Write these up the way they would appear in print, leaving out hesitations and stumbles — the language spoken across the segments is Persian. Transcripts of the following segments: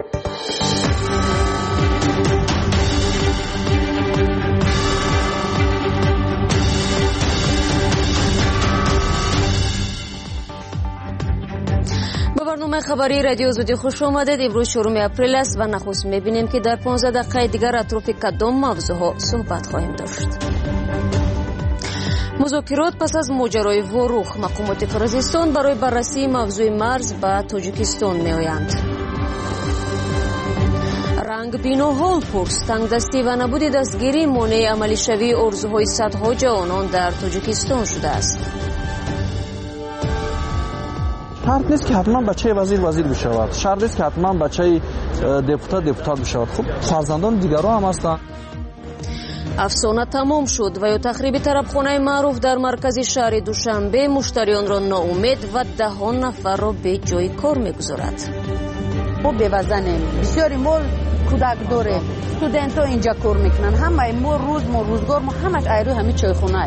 برنامه خبری رادیو آزادی خوش آمدید. امروز 4 اپریل است و نخست می‌بینیم که در 15 دقیقه دیگر اطراف کدام موضوعها صحبت خواهیم داشت. مذاکرات پس از ماجرای وروخ، مقامات قرقیزستان برای بررسی موضوع مرز به تاجیکستان می‌آیند. رنگ بیناها پرس، تنگدستی و نبود دستگیری مانع عملی شوی آرزوهای صدها جوانان در تاجیکستان شده است. شرط نیست که حتما بچه وزیر بشود، شرط نیست که حتما بچه دپوتات بشود. خب فرزندان دیگران هم هستند. افسانه تمام شد و یا تخریب طرفخانه معروف در مرکز شهر دوشنبه مشتریان را ناامید و 10 نفر را به جای کار می‌گذارد. ما بوزنیم، بسیاری مول کودک داره، استودنت ها اینجا کار میکنن، همه ما روزگار ما همش ایرو همه چای خونه.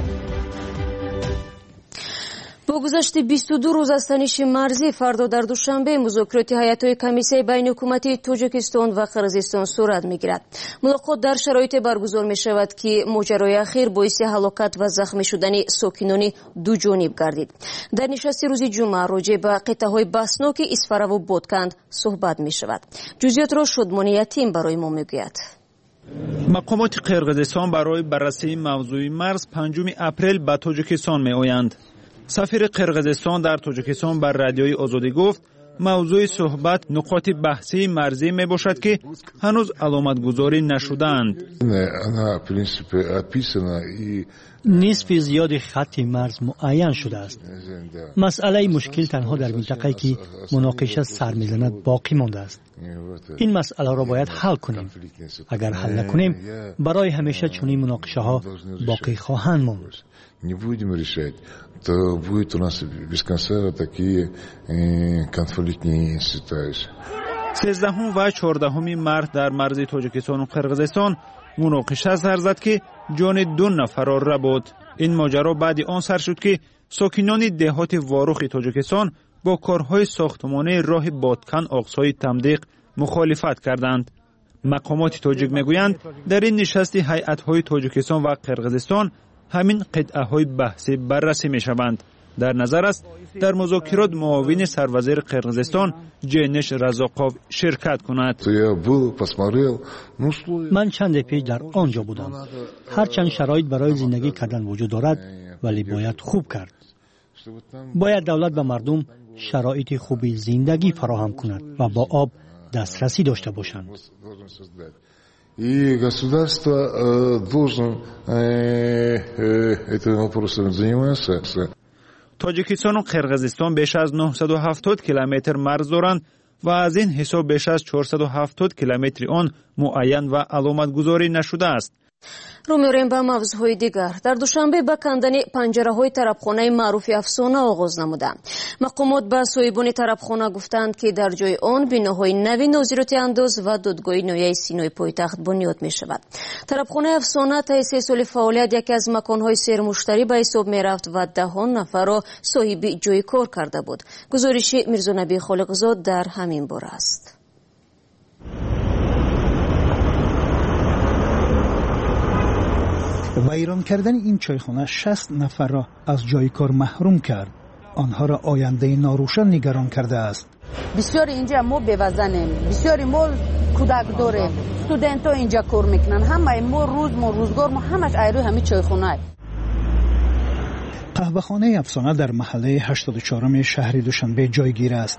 با گذشت 22 روز از تنش مرزی، فردا در دوشنبه مذاکرات هیئت‌های کمیسیون بین حکومت تاجیکستان و قرقیزستان صورت می‌گیرد. ملاقات در شرایط برگزار می‌شود که ماجرای اخیر باعث هلاکت و زخمی شدن ساکنان دو جانب گردید. در نشست روز جمعه راجع به قطعه‌های بسناک اسفره و بادکند صحبت می‌شود. جزئیات را شادمانی یتیم برای ما می‌گوید. مقامات قرقیزستان برای بررسی موضوع مرز 5 اپریل به تاجیکستان می‌آیند. سفیر قرقیزستان در تاجیکستان بر رادیوی آزادی گفت موضوع صحبت نقاط بحثی مرزی می باشد که هنوز علامت گذاری نشدند. نصف زیاد خط مرز معین شده است. مسئله مشکل تنها در منطقه‌ای که مناقشه سر می‌زند باقی مانده است. این مسئله را باید حل کنیم. اگر حل نکنیم برای همیشه چنین مناقشه‌ها باقی خواهند ماند. Не будем решать, то будет у нас без конца такие конфликтные ситуации. 13 و 14 مارس در مرز تاجیکستان و قرقیزستان مناقشه سر زد که جان 2 نفر را برد. این ماجرا بعد آن سر شد که ساکنان دهات واروخ تاجیکستان با کارهای ساختمانی راه بادکن آقصای تمدیق مخالفت کردند. مقامات تاجیک میگویند در این نشست هیئت‌های تاجیکستان و قرقیزستان همین قطعه‌های بحثی بررسی می‌شوند. در نظر است در مذاکرات معاون سروزیر قرقیزستان جنش رزاقوف شرکت کند. من چند پیش در آنجا بودم. هرچند شرایط برای زندگی کردن وجود دارد ولی باید خوب کرد. باید دولت به مردم شرایط خوبی زندگی فراهم کند و با آب دسترسی داشته باشند. И государство должно этим вопросом заниматься. تاجیکستان و قرقیزستان بیش از 970 کیلومتر مرز دارند و از این حساب بیش از 470 کیلومتر آن معین و علامت گذاری نشده است. رو می‌ریم به موضوعهای دیگر. در دوشنبه به کندن پنجره‌های طرفخانه معروف افسانه آغاز نمودند. مقامات به صاحبان طرفخانه گفتند که در جای آن بناهای نوی نظارت انداز و دادگاه ناحیه سینای پایتخت بنیاد می‌شود. طرفخانه افسانه تا 3 سال فعالیت یکی از مکان‌های سرمشتری به حساب می‌رفت و 10 نفر را صاحب جای کار کرده بود. گزارش میرزا نبی خالقزاد در همین باره است. ویران کردن این چایخانه 60 نفر را از جای کار محروم کرد. آنها را آینده ناروشن نگران کرده است. بسیاری اینجا ما بوزنیم، بسیاری ما کودک داره، استودنت ها اینجا کار میکنن، همه ما روزگار ما همش ایرو همه چایخانه. قهوه‌خانه افسانه در محله 84 شهر دوشنبه جایگیر است.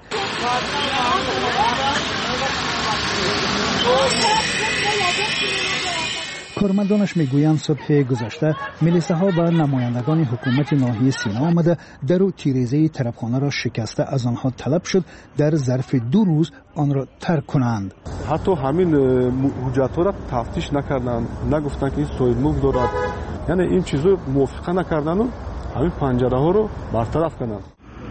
کارمندانش میگویند صبح گذشته میلیسه ها به نمایندگان حکومت ناحیه سینا آمده در و تیریزه طرفخانه را شکسته از آنها طلب شد در ظرف 2 روز آن را ترک کنند. حتی همین حجت را تفتیش نکردند، نگفتند که این صاحب ملک دارد، یعنی این چیزو موافقه نکردند و همین پنجره ها رو برطرف کنند.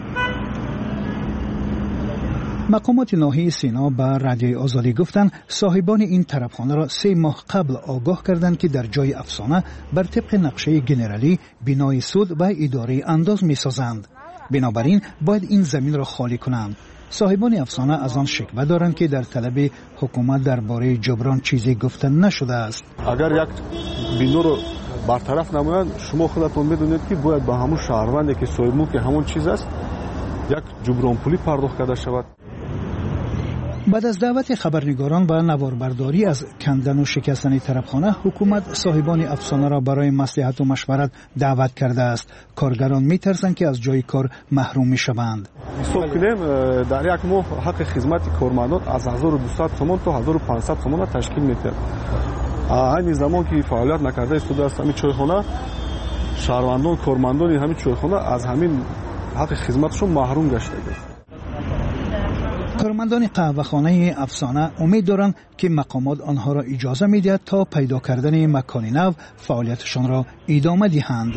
مقامات ناحیه سینا به رادیوی آزادی گفتند صاحبان این طرفخانه را 3 ماه قبل آگاه کردند که در جای افسانه بر طبق نقشه گنرالی بنای سود و اداره انداز می سازند. بنابراین باید این زمین را خالی کنند. صاحبان افسانه از آن شکوه دارند که در طلب حکومت درباره جبران چیزی گفته نشده است. اگر یک بینو رو برطرف نمایند، شما خودتون میدونید که باید با همون شهروندی که صاحب که همون چیز است یک جبران پولی پرداخت کرده شود. بعد از دعوت خبرنگاران به نواربرداری از کندن و شکستن طرفخانه، حکومت صاحبان افسانه را برای مصلحت و مشورت دعوت کرده است. کارگران می‌ترسند که از جای کار محروم می‌شوند. حساب کنیم در یک ماه حق خدمت کارمندان از 1200 تومان تا 1500 تومان تشکیل می‌دهد. همین زمان که فعالیت نکرده استوده است همین چایخانه، شهروندان کارمندان همین چایخانه از همین حق خدمتشون محروم گشته است. کارمندان قهوه‌خانه افسانه امید دارند که مقامات آنها را اجازه می‌دهد تا پیدا کردن مکان نو فعالیتشان را ادامه دهند.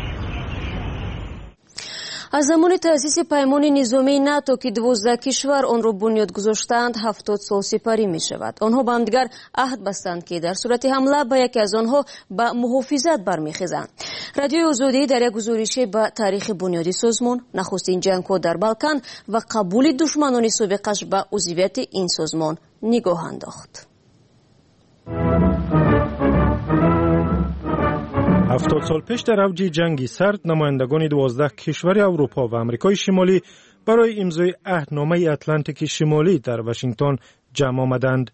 از زمان تأسیس پیمان نظامی ناتو که 12 کشور آن را بنیاد گذاشتند 70 سال سپری می شود. آنها با هم دیگر عهد بستند که در صورت حمله به یکی از آنها به محافظت برمیخیزند. رادیوی آزادی در یک گزارشی به تاریخ بنیادی سازمان، نخستین جنگ‌ها در بالکان و قبول دشمنان سابقش به عضویت این سازمان نگاه انداخت. 70 سال پیش در اوج جنگ سرد، نمایندگان 12 کشور اروپا و آمریکای شمالی برای امضای عهدنامه اتلانتیک شمالی در واشنگتن جمع آمدند.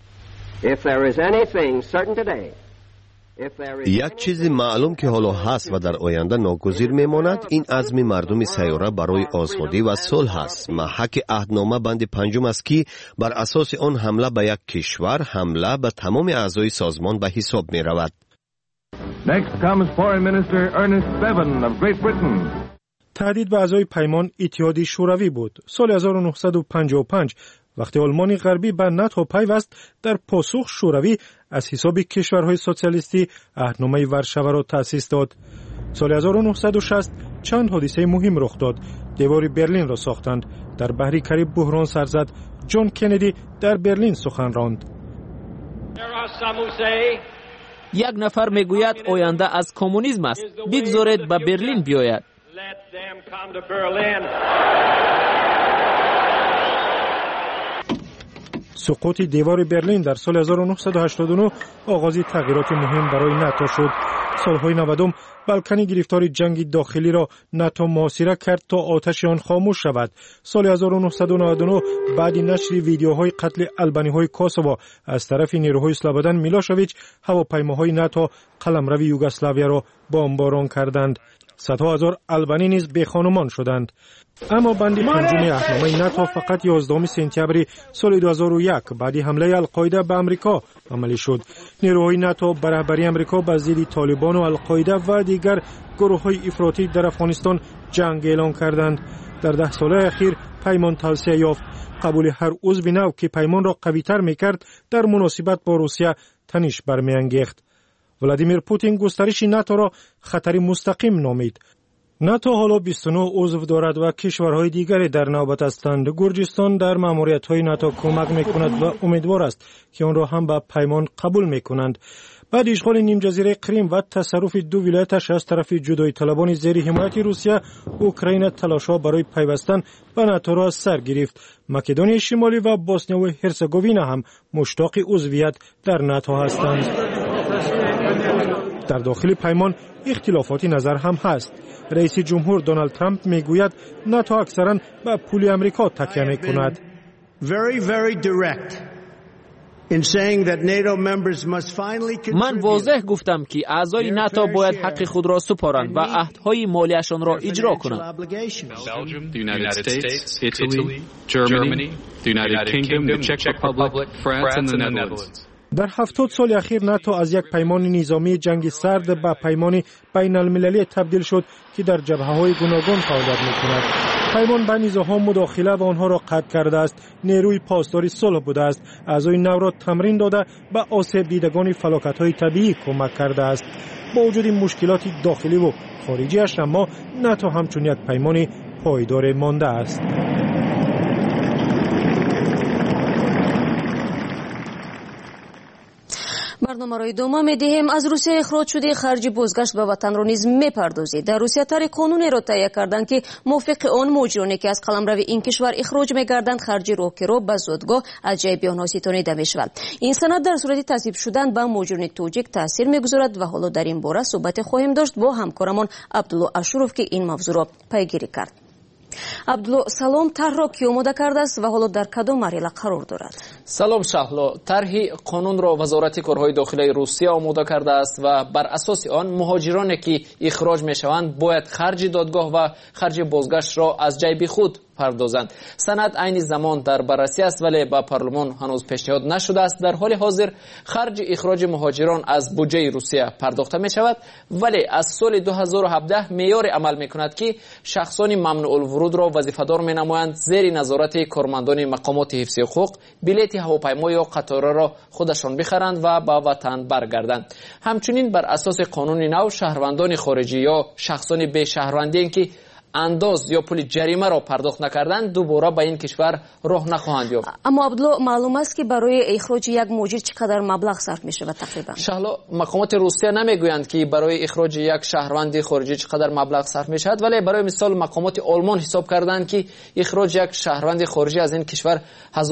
یک چیز معلوم که حالا هست و در آینده ناگزیر میماند، این عزم مردم سیاره برای آزادی و صلح است. محک عهدنامه بند 5 است که بر اساس آن حمله به یک کشور حمله به تمام اعضای سازمان به حساب می رود. Next comes Foreign Minister Ernest Bevin of Great Britain. تهدید به اعضای پیمان اتحادیه شوروی بود. سال 1955 وقتی آلمان غربی به ناتو پیوست، در پاسخ شوروی از حساب کشورهای سوسیالیستی عهدنامه ورشو را تأسیس داد. سال 1960 چند حادثه مهم رخ داد. دیوار برلین را ساختند. در بحری کریب بحران سر زد. جان کندی در برلین سخن راند. یک نفر میگوید آینده از کمونیسم است. بگذارید به برلین بیاید. سقوط دیوار برلین در سال 1989 آغاز تغییرات مهم برای ناتو شد. سالهای 90 بالکانی گرفتار جنگ داخلی را ناتو محاصره کرد تا آتش آن خاموش شود. سال 1999 بعد نشر ویدیوهای قتل آلبانی‌های کوسوو از طرف نیروهای اسلوبودان میلوشویچ، هواپیماهای ناتو قلمرو یوگسلاویا را بمباران کردند. صدها هزار آلبانی نیز بی‌خانمان شدند. اما بند 5 عهدنامه ناتو فقط 11 سپتامبر سال 2001 بعد حمله القاعده به آمریکا عملی شد. نیروهای ناتو به رهبری آمریکا به ضد طالبان و القاعده و دیگر گروه‌های افراطی در افغانستان جنگ اعلان کردند. در 10 سال اخیر پیمان توسعه یافت. قبول هر عضو نو که پیمان را قوی‌تر می‌کرد در مناسبت با روسیه تنش برمی‌انگیخت. ولادیمیر پوتین گسترش ناتو را خطری مستقیم نامید. ناتو حالا 29 عضو دارد و کشورهای دیگری در نوبت هستند. گرجستان در ماموریت‌های ناتو کمک می‌کند و امیدوار است که آن را هم به پیمان قبول می‌کنند. بعد اشغال نیم جزیره کریم و تصرف 2 ولایتش از طرف جدایی طلبان زیر حمایت روسیه، اوکراین تلاش‌ها برای پیوستن به ناتو را سر گرفت. مکدونیای شمالی و بوسنیا و هرزگوین هم مشتاق عضویت در ناتو هستند. در داخل پیمان اختلافات نظر هم هست. رئیس جمهور دونالد ترامپ میگوید ناتو اکثرا به پول آمریکا تکیه میکند. من واضح گفتم که اعضای ناتو باید حق خود را سپارند و عهدهای مالیشان را اجرا کنند. در 70 سال اخیر ناتو از یک پیمان نظامی جنگ سرد به پیمان بین المللی تبدیل شد که در جبهه‌های گوناگون فعالیت می‌کند. پیمان به نیروها مداخله و آنها را قطع کرده است. نیروی پاسداری صلح بوده است. اعضای نو را تمرین داده به آسیب دیدگان فلاکت‌های طبیعی کمک کرده است. با وجود مشکلات داخلی و خارجی‌اش، اما ناتو همچون یک پیمان پایدار مانده است. برنامه را ادامه می‌دهیم. از روسیه اخراج شده خرج بازگشت به وطن را نیز می‌پردازید. در روسیه طرح قانونی را تهیه کردند که موافق آن مهاجرانی که از قلمرو این کشور اخراج می‌گردند خرج راهی را به زادگاه از جیب آنها ستانیده می‌شود. این سند در صورت تصویب شدن به مهاجران تاجیک تاثیر می‌گذارد و حالا در این باره صحبت خواهیم داشت با همکارمان عبدالله اشورов که این موضوع را پیگیری کرد. عبدالله سلام، طرح را کی آماده کرده است و حالا در کدام مرحله قرار دارد؟ سلام شهلا، طرح قانون را وزارت کارهای داخلی روسیه آماده کرده است و بر اساس آن مهاجرانی که اخراج میشوند باید خرج دادگاه و خرج بازگشت را از جیب خود پردازند. سند عین زمان در بررسی است ولی به پارلمان هنوز پیشنهاد نشده است. در حال حاضر خرج اخراج مهاجران از بودجه روسیه پرداخته می شود ولی از سال 2017 معیار عمل می کند که شخصان ممنوع الورود را وظیفه‌دار می نمایند زیر نظارت کارمندان مقامات حفظ حقوق بلیط هواپیما یا قطار را خودشان بخرند و به وطن برگردند. همچنین بر اساس قانون نو شهروندان خارجی یا شخصان به شهروندی که انداز یا پول جریمه را پرداخت نکردند دوباره به این کشور راه نخواهند یافت. اما عبدالله معلوم است که برای اخراج یک مهاجر چقدر مبلغ صرف می شود تقریبا؟ شهلا، مقامات روسیه نمیگویند که برای اخراج یک شهروند خارجی چقدر مبلغ صرف می شود ولی برای مثال مقامات آلمان حساب کردند که اخراج یک شهروند خارجی از این کشور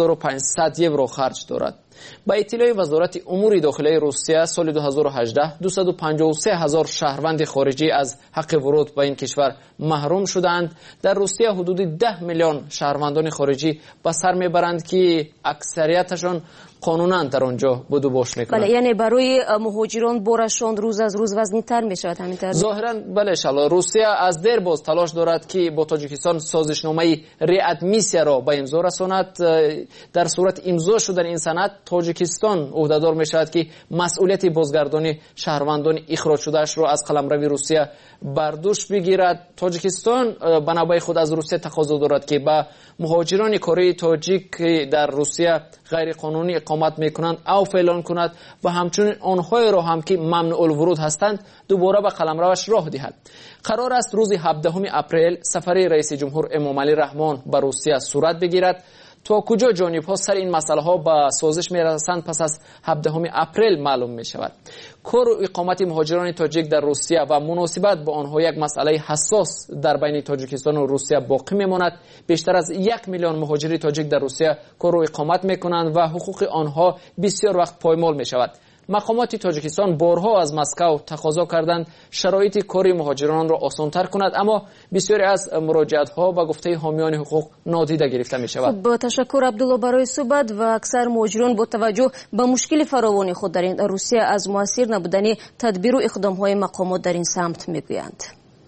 1500 یورو خرج دارد. با اطلاع وزارت امور داخلی روسیه سال 2018 253,000 شهروند خارجی از حق ورود به این کشور محروم شدند. در روسیه حدود 10 میلیون شهروندان خارجی به سر میبرند که اکثریتشان قانونا در آنجا بود و باش میکنند. بله، یعنی برای مهاجران بارشان روز از روز وزنی‌تر میشود همینطور. ظاهرا بله شالا، روسیه از دیر باز تلاش دارد که با تاجیکستان سازشنامه ریادمیسیا را به امضا رساند. در صورت امضا شدن این سند تاجیکستان عهدهدار میشود که مسئولیت بازگردانی شهروندان اخراج شدهش را از قلمرو روسیه بر دوش بگیرد. تاجیکستان به نوبه خود از روسیه تقاضا دارد که به مهاجران کره تاجیک در روسیه غیر قانونی اقامت میکنند او اعلان کند و همچنین آنهای را هم که ممنوع الورود هستند دوباره به قلمروش راه دهد. قرار است روز 17 اپریل سفر رئیس جمهور امام علی رحمان به روسیه صورت بگیرد. تا کجا جانب‌ها سر این مسئله ها به سازش میرسند پس از 17 اپریل معلوم می شود. کار و اقامت مهاجران تاجیک در روسیه و مناسبت با آنها یک مسئله حساس در بین تاجیکستان و روسیه باقی میماند. بیشتر از 1 میلیون مهاجر تاجیک در روسیه کار و اقامت میکنند و حقوق آنها بسیار وقت پایمال می شود. مقامات تاجیکستان بارها از مسکو تقاضا کردند شرایط کاری مهاجران را آسان‌تر کند اما بسیاری از مراجعت‌ها به گفته حامیان حقوق نادیده گرفته می شود. با تشکر عبدالله برای صحبت. و اکثر مهاجران با توجه به مشکل فراوان خود در این روسیه از مؤثر نبودن تدبیر و اقدام‌های مقامات در این سمت میگویند.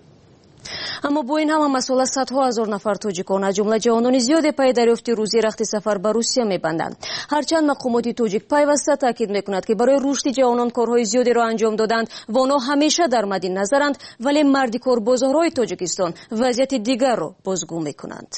اما با این هم مسئله صدها هزار نفر تاجیکان از جمله جوانان زیاد پای دریافت روزی رخت سفر به روسیه میبندند. هرچند مقامات تاجیک پیوسته تاکید میکند که برای رشد جوانان کارهای زیادی را انجام دادند و آنها همیشه در مد نظرند ولی مردی کار بازارهای تاجیکستان وضعیت دیگر را بازگو میکنند.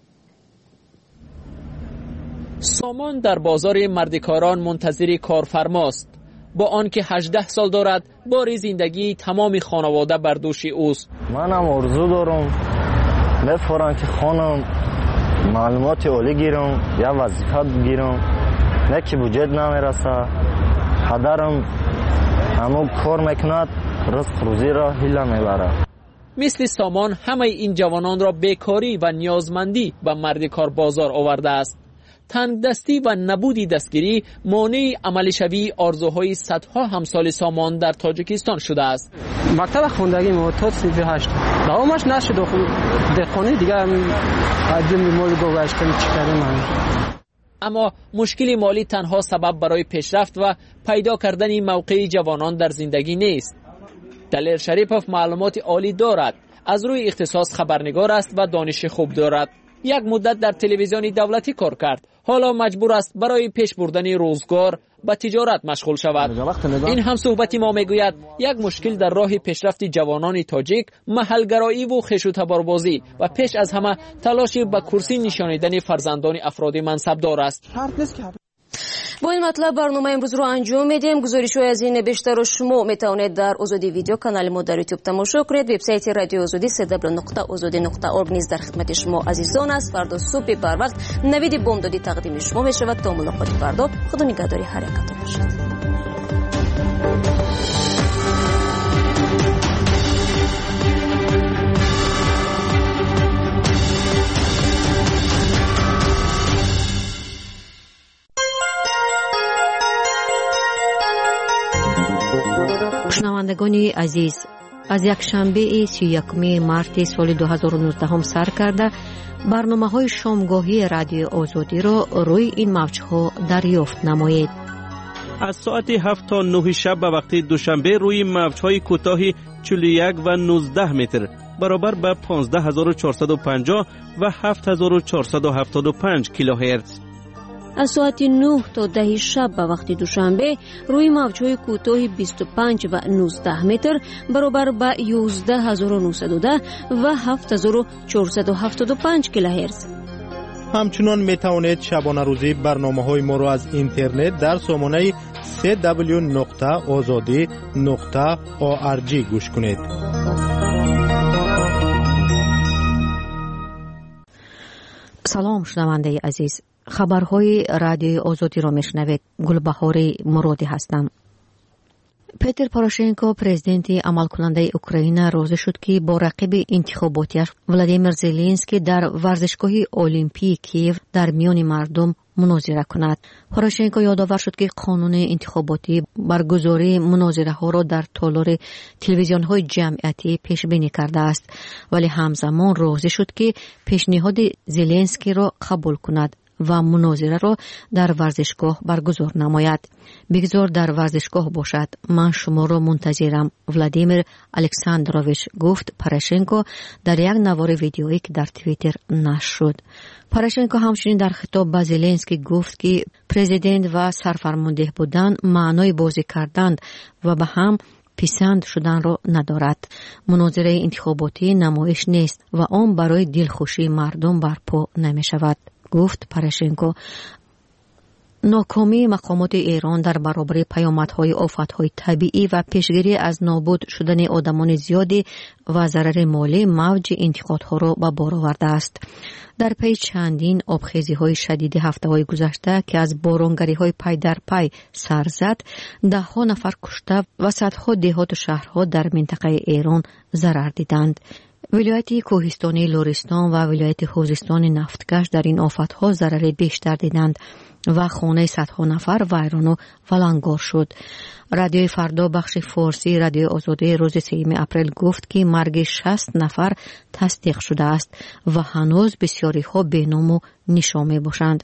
سامان در بازار مردکاران منتظر کارفرماست. با آنکه 18 سال دارد بار زندگی تمام خانواده بر دوش اوست. منم آرزو دارم بفرم که خانم معلومات عالی گیرم یا وظیفه بگیرم نه که بودجه نمیرسه. پدرم همون کار میکند رزق روزی را هیله میبره. مثل سامان همه این جوانان را بیکاری و نیازمندی به مردکار بازار آورده است. تنگ دستی و نبودی دستگیری مانع عمل شوی آرزوهای صدها همسال سامان در تاجیکستان شده است. مکتب خوندگی ما تا 38 دوامش نشد. در خانه دیگه عجم مال گذاشتم چیکاریم. اما مشکل مالی تنها سبب برای پیشرفت و پیدا کردن موقع جوانان در زندگی نیست. دلیر شریپوف معلومات عالی دارد. از روی اختصاص خبرنگار است و دانش خوب دارد. یک مدت در تلویزیون دولتی کار کرد. حالا مجبور است برای پیش بردن روزگار به تجارت مشغول شود. این هم صحبتی ما میگوید یک مشکل در راه پیشرفت جوانان تاجیک محلگرایی و خویش و تباربازی و پیش از همه تلاش به کرسی نشانیدن فرزندان افراد منصبدار است. با این مطلب برنامه امروز رو انجام میدیم. گزارش‌های از این بیشتر رو شما میتونید در آزادی ویدیو کانال ما در یوتیوب تماشا کنید. وبسایت رادیو آزادی www.azadi.org نیز در خدمت شما عزیزان است. فردا صبح بر وقت نوید بامدادی تقدیم شما میشود. تا ملاقات فردا خدا نگهداری هر یکتان باشد. شنوندگان عزیز، از یک شنبه 31 مارت سال 2019 سر کرده برنامه‌های شامگاهی رادیو آزادی را روی این موج‌ها دریافت نمایید. از ساعت 7 تا 9 شب به وقت دوشنبه روی موج‌های کوتاه 41 و 19 متر برابر به 15450 و 7475 کیلوهرتز. از ساعت 9 تا 10 شب به وقت دوشنبه روی موج‌های کوتاه 25 و 19 متر برابر به 11910 و 7475 کیلوهرتز. همچنان می توانید شبانه روزی برنامه‌های ما را از اینترنت در سامانه www.azadi.org گوش کنید. سلام شنونده عزیز، خبرهای رادیو آزادی را میشنوید. گلبهار مرادی هستم. پتر پوروشنکو پرزیدنت عملکننده اوکراین روزه شد که با رقیب انتخاباتیش ولادیمیر زلنسکی در ورزشگاه المپیک کیف در میان مردم مناظره کند. پوروشنکو یادآور شد که قانون انتخاباتی برگزاری مناظره ها را در تالار تلویزیون های جمعیتی پیش بینی کرده است، ولی همزمان روزه شد که پیشنهاد زلنسکی را قبول کند و مناظره را در ورزشگاه برگزار نماید. بگذار در ورزشگاه باشد، من شما را منتظرم، ولادیمیر الکساندروویچ گفت پوروشنکو در یک نوار ویدیویی که در توییتر نشر شد. پوروشنکو همچنین در خطاب به زلنسکی گفت که پرزیدنت و سرفرمانده بودن معنای بازی کردن و به هم پسند شدن را ندارد. مناظره انتخاباتی نمایش نیست و آن برای دلخوشی مردم برپا نمی شود، گفت پوروشنکو. ناکامی مقامات ایران در برابر پیامدهای آفتهای طبیعی و پیشگیری از نابود شدن آدمان زیادی و ضرر مالی موج انتقادها را به بار آورده است. در پی چندین آبخیزی‌های شدید هفته‌های گذشته که از بارانگری‌های پی در پی سر زد، ده‌ها نفر کشته و صدها دهات و شهرها در منطقه ایران ضرر دیدند. ولایت کوهستانی لرستان و ولایت خوزستان نفتکش در این آفت‌ها ضرر بیشتر دیدند و خانه صدها نفر ویران و ولنگار شد. رادیوی فردا بخش فارسی رادیو آزادی روز 3 اپریل گفت که مرگ 60 نفر تصدیق شده است و هنوز بسیاری ها بی‌نام و نشان می‌باشند.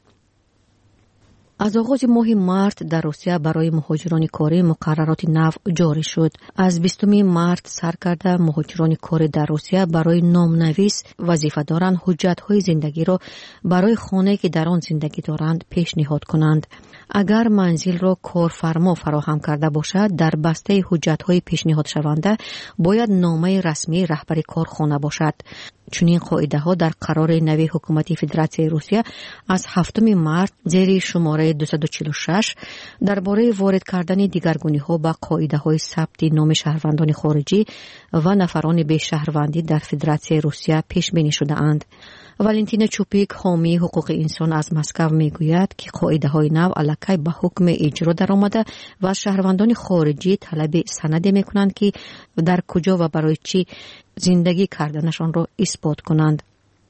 از آغاز ماه مارت در روسیه برای مهاجران کاری مقررات نو جاری شد. از 20 مارت سر کرده مهاجران کاری در روسیه برای نامنویس وظیفه دارند حجت‌های زندگی را برای خانه‌ای که در آن زندگی دارند پیشنهاد کنند. اگر منزل را کارفرما فراهم کرده باشد، در بسته حجت‌های پیشنهاد شونده باید نامه رسمی رهبر کارخانه باشد. چنین قاعده‌ها در قرار نوی حکومت فدراسیون روسیه از 7 مارت زیر شماره 246 درباره وارد کردن دیگرگونی‌ها با قاعده‌های ثبت نام شهروندان خارجی و نفران به شهروندی در فدراسیون روسیه پیش بینی شده‌اند. والنتینا چوپیک حامی حقوق انسان از مسکو میگوید که قاعده‌های نو الکی به حکم اجرا درآمده و از شهروندان خارجی طلب سند می‌کنند که در کجا و برای چی زندگی کردنشان را اثبات کنند.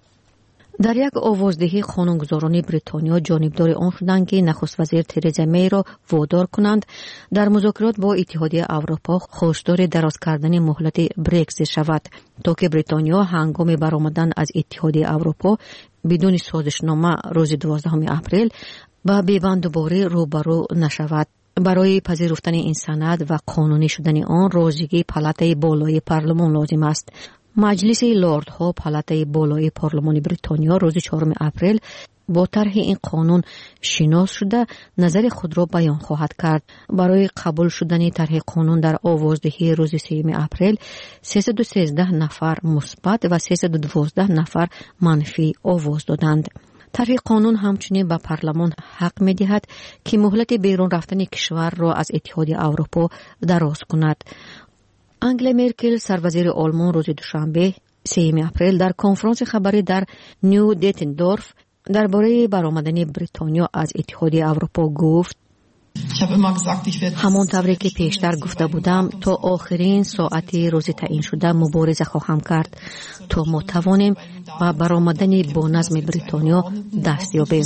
در یک آوازدهی قانونگذاران بریتانیا جانبدار آن شدند که نخست وزیر ترزا می را وادار کنند در مذاکرات با اتحادیه اروپا خواستار دراز کردن مهلت برگزیت شود تا که بریتانیا هنگام برآمدن از اتحادیه اروپا بدون سازشنامه روز 12 اپریل با بیبند دوباره روبرو نشود. برای پذیرفتن این سند و قانونی شدن آن رازیگی پالاتای بالای پارلمان لازم است. مجلس لردها پالاتای بالای پارلمان بریتانیا روز 4 اپریل با طرح این قانون شناس شده نظر خود را بیان خواهد کرد. برای قبول شدن طرح قانون در آوازدهی روز 3 اپریل 313 نفر مثبت و 312 نفر منفی آواز دادند. طرح قانون همچنین به پارلمان حق می‌دهد که مهلت بیرون رفتن کشور را از اتحادیه اروپا دراز کند. انگلا مرکل سروزیر آلمان روز دوشنبه 3 اپریل در کنفرانس خبری در نیو دیتندورف درباره برآمدن بریتانیا از اتحادیه اروپا گفت همون طوری که پیشتر گفته بودم تا آخرین ساعتی روز تعیین شده مبارزه خواهم کرد تا ما توانیم و برآمدن با نظم بریتانیا دست یابیم.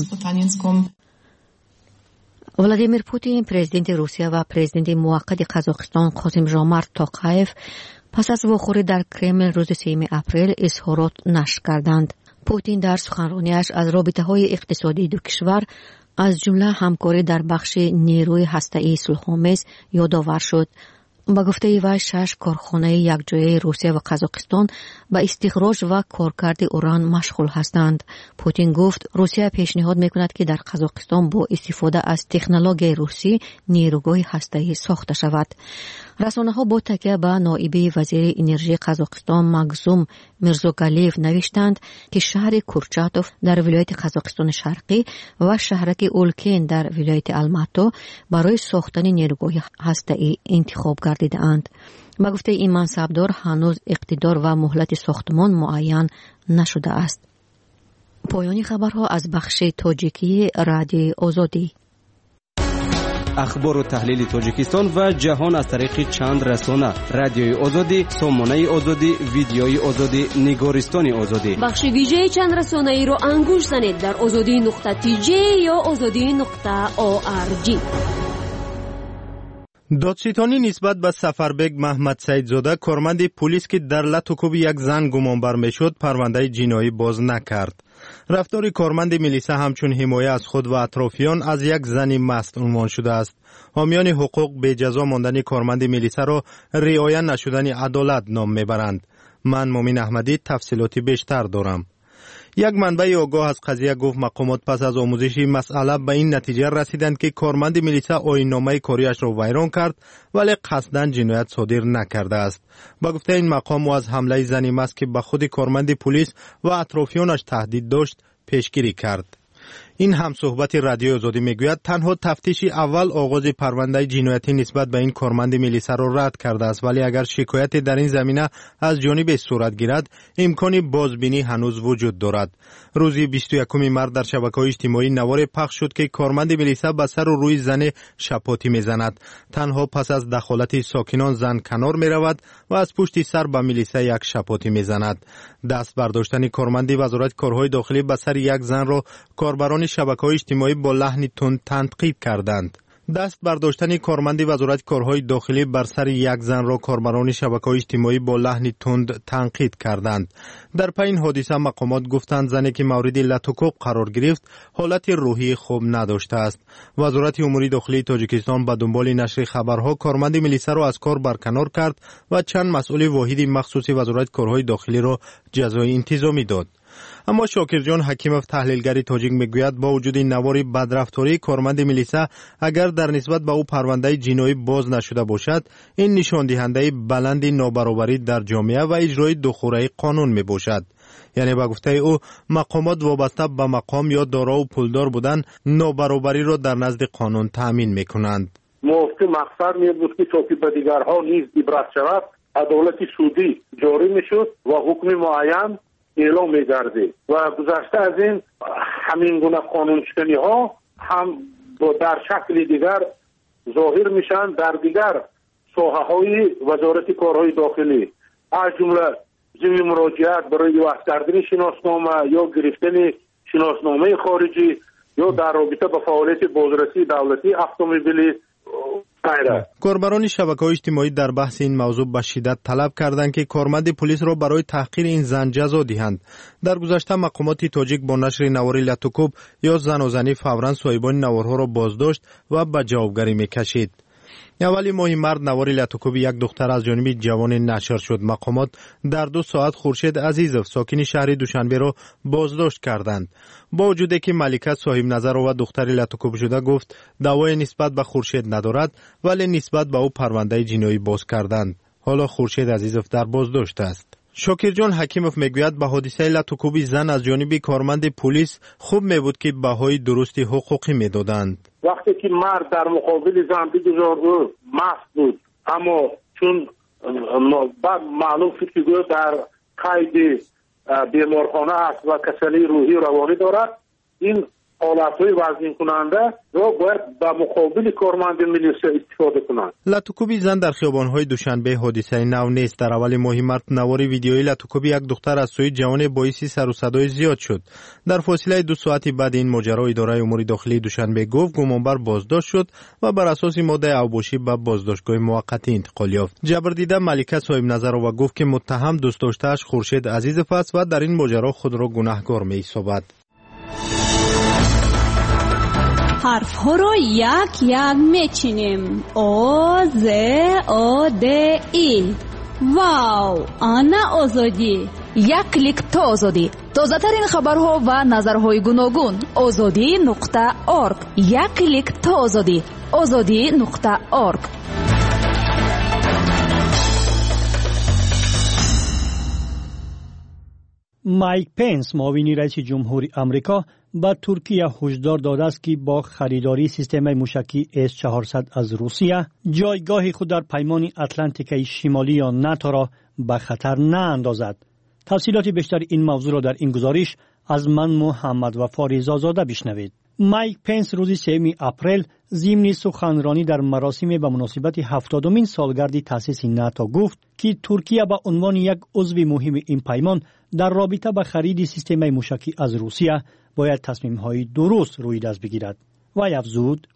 ولادیمیر پوتین، پرزیدنت روسیه و پرزیدنت موقت قزاقستان قاسم ژامارت توقایف پس از واخوری در کرملین روز 3 اپریل اظهارات نشر کردند. پوتین در سخنرانیش از رابطه‌های اقتصادی دو کشور از جمله همکاری در بخش نیروی هسته‌ای صلح‌آمیز یادآور شد. با گفته وی 6 کارخانه یکجایی روسیه و قزاقستان به استخراج و کارکرد اوران مشغول هستند. پوتین گفت روسیه پیشنهاد میکند که در قزاقستان با استفاده از تکنولوژی روسی نیروگاه هسته‌ای ساخته شود. رسانه‌ها با تکیه به نایب وزیر انرژی قزاقستان مگزوم میرزوگالیف نوشتند که شهر کورچاتوف در ولایت قزاقستان شرقی و شهرک اولکین در ولایت الماتو برای ساختن نیروگاه هسته‌ای انتخاب گردیده‌اند. با گفته این منصبدار هنوز اقتدار و مهلت ساختمان معین نشده است. پایان خبرها از بخش تاجیکی رادیوی آزادی. اخبار و تحلیل تاجیکستان و جهان از طریق چند رسانه: رادیوی آزادی، سامانه آزادی، ویدیوی آزادی، نگارستان آزادی. بخش ویژه چند رسانه ای رو انگوش زنید در azadi.tj یا azadi.org. دادستانی نسبت به سفربگ محمد سیدزاده کارمند پلیس که در لطوکوب یک زن گمانبر میشد پرونده جنایی باز نکرد. رفتار کارمند میلیسا همچون حمایت از خود و اطرافیان از یک زن مست عنوان شده است. حامیان حقوق به جزا ماندن کارمند میلیسا را رعایت نشدن عدالت نام میبرند. من مومن احمدی تفصیلاتی بیشتر دارم. یک منبع آگاه از قضیه گفت مقامات پس از آموزش مسئله به این نتیجه رسیدند که کارمند میلیسا آیین‌نامه کاریش را ویران کرد ولی قصداً جنایت صادر نکرده است. با گفته این مقام و از حمله زنی مست که به خود کارمند پلیس و اطرافیانش تهدید داشت پیشگیری کرد. این هم صحبت رادیو آزادی میگوید تنها تفتیش اول آغاز پرونده جنایتی نسبت به این کارمند میلیسا را رد کرده است، ولی اگر شکایت در این زمینه از جانب صورت گیرد امکان بازبینی هنوز وجود دارد. روز 21 مارس در شبکه‌های اجتماعی نوار پخش شد که کارمند میلیسا به سر و روی زن شپاتی میزند. تنها پس از دخالت ساکنان زن کنار میرود و از پشت سر به میلیسا یک شپاتی میزند. دست برداشتن کارمند وزارت کارهای داخلی به سر یک زن را کاربران شبکه‌های اجتماعی با لحن تند تنقید کردند. دست برداشتن کارمند وزارت کارهای داخلی بر سر یک زن را کاربران شبکه‌های اجتماعی با لحن تند تنقید کردند. در پی این حادثه مقامات گفتند زنی که مورد لطوکوب قرار گرفت حالت روحی خوب نداشته است. وزارت امور داخلی تاجیکستان به دنبال نشر خبرها کارمند میلیسا را از کار برکنار کرد و چند مسئول واحد مخصوص وزارت کارهای داخلی را جزای انتظامی داد. اما شاکرجان حکیموف تحلیلگر تاجیک میگوید با وجود نوار بدرفتاری کارمند میلیسا اگر در نسبت به او پرونده جنایی باز نشده باشد این نشان دهنده بلند نابرابری در جامعه و اجرای دوخوره قانون می باشد. یعنی با گفته او مقامات وابسته به مقام یا دارا و پولدار بودن نابرابری را در نزد قانون تأمین میکنند. مفتی مقصد می بود که تا که به دیگرها نیز عبرت شود عدالت سودی جاری میشد و حکم معین اعلام می‌گردید و گذشته از این همین گونه قانونشکنی ها هم در شکل دیگر ظاهر میشن در دیگر ساحه‌های وزارت کارهای داخلی، از جمله ضمن مراجعت برای وصل کردن شناسنامه یا گرفتن شناسنامه خارجی یا در رابطه با فعالیت بازرسی دولتی اتومبیلی. کاربران شبکه‌های اجتماعی در بحث این موضوع به شدت طلب کردند که کارمند پلیس را برای تحقیر این زن جزا دهند. در گذشته مقامات تاجیک با نشر نوار لطوکوب یا زنازنی فوراً صاحبان نوارها را بازداشت و به جوابگری می‌کشید. اولی ماه مارس نوار لطوکوب یک دختر از جانب جوان نشر شد. مقامات در 2 ساعت خورشید عزیزوف ساکن شهر دوشنبه را بازداشت کردند. با وجودی که ملکه صاحب نظر و دختر لطوکوب شده گفت دعوای نسبت به خورشید ندارد ولی نسبت به او پرونده جنایی باز کردند. حالا خورشید عزیزوف در بازداشت است. شاکرجان حکیموف میگوید به حادثه لطوکوب زن از جانب کارمند پلیس خوب میبود که بهای درستی حقوقی میدادند. وقتی که مرد در مقابل زن بگذار او مست بود اما چون بعد معلوم شد که در قید بیمارخانه است و کسلی روحی روانی دارد این حالتهای وزین کننده را باید به مقابل کارمند میلیسا استفاده کنند. لاتوکوبی زن در خیابان‌های دوشنبه حادثه نو نیست. در اول ماه مارس نوار ویدیویی لاتوکوبی یک دختر از سوی جوان باعث سر و صدای زیاد شد. در فاصله 2 ساعت بعد این ماجرا اداره امور داخلی دوشنبه گفت گمانبر بازداشت شد و بر اساس ماده اوباشی به بازداشتگاه موقتی انتقال یافت. جبردیده ملکه صاحب نظر و گفت که متهم دوست داشته‌اش خورشید عزیزف است و در این ماجرا خود را گناهکار می‌حسابد. حرف ها رو یک یک میچینیم. او ز او د ای. واو، آنا آزادی. یک کلیک تا آزادی. تازه ترین خبرها و نظرهای گوناگون. azadi.org. یک کلیک تا آزادی. azadi.org. مایک پنس معاون رئیس جمهوری آمریکا به ترکیه هشدار داده است که با خریداری سیستم موشکی S-400 از روسیه جایگاه خود در پیمان اتلانتیک شمالی یا ناتو را به خطر ناندازد. تفصیلات بیشتر این موضوع را در این گزارش از من محمد وفا رضازاده بشنوید. مایک پنس روز 3 اپریل ضمن سخنرانی در مراسم به مناسبت 70مین سالگرد تأسیس ناتو گفت که ترکیه به عنوان یک عضو مهم این پیمان در رابطه با خرید سیستم موشکی از روسیه باید تصمیم‌های درست روی دست بگیرد و افزود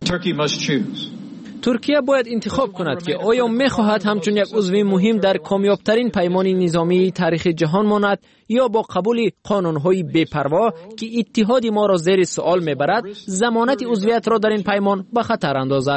ترکیه باید انتخاب کند که آیا می‌خواهد همچون یک عضو مهم در کامیابترین پیمان نظامی تاریخ جهان ماند یا با قبول قانون‌های بی‌پروا که اتحاد ما را زیر سوال می‌برد ضمانت عضویت را در این پیمان به خطر اندازد.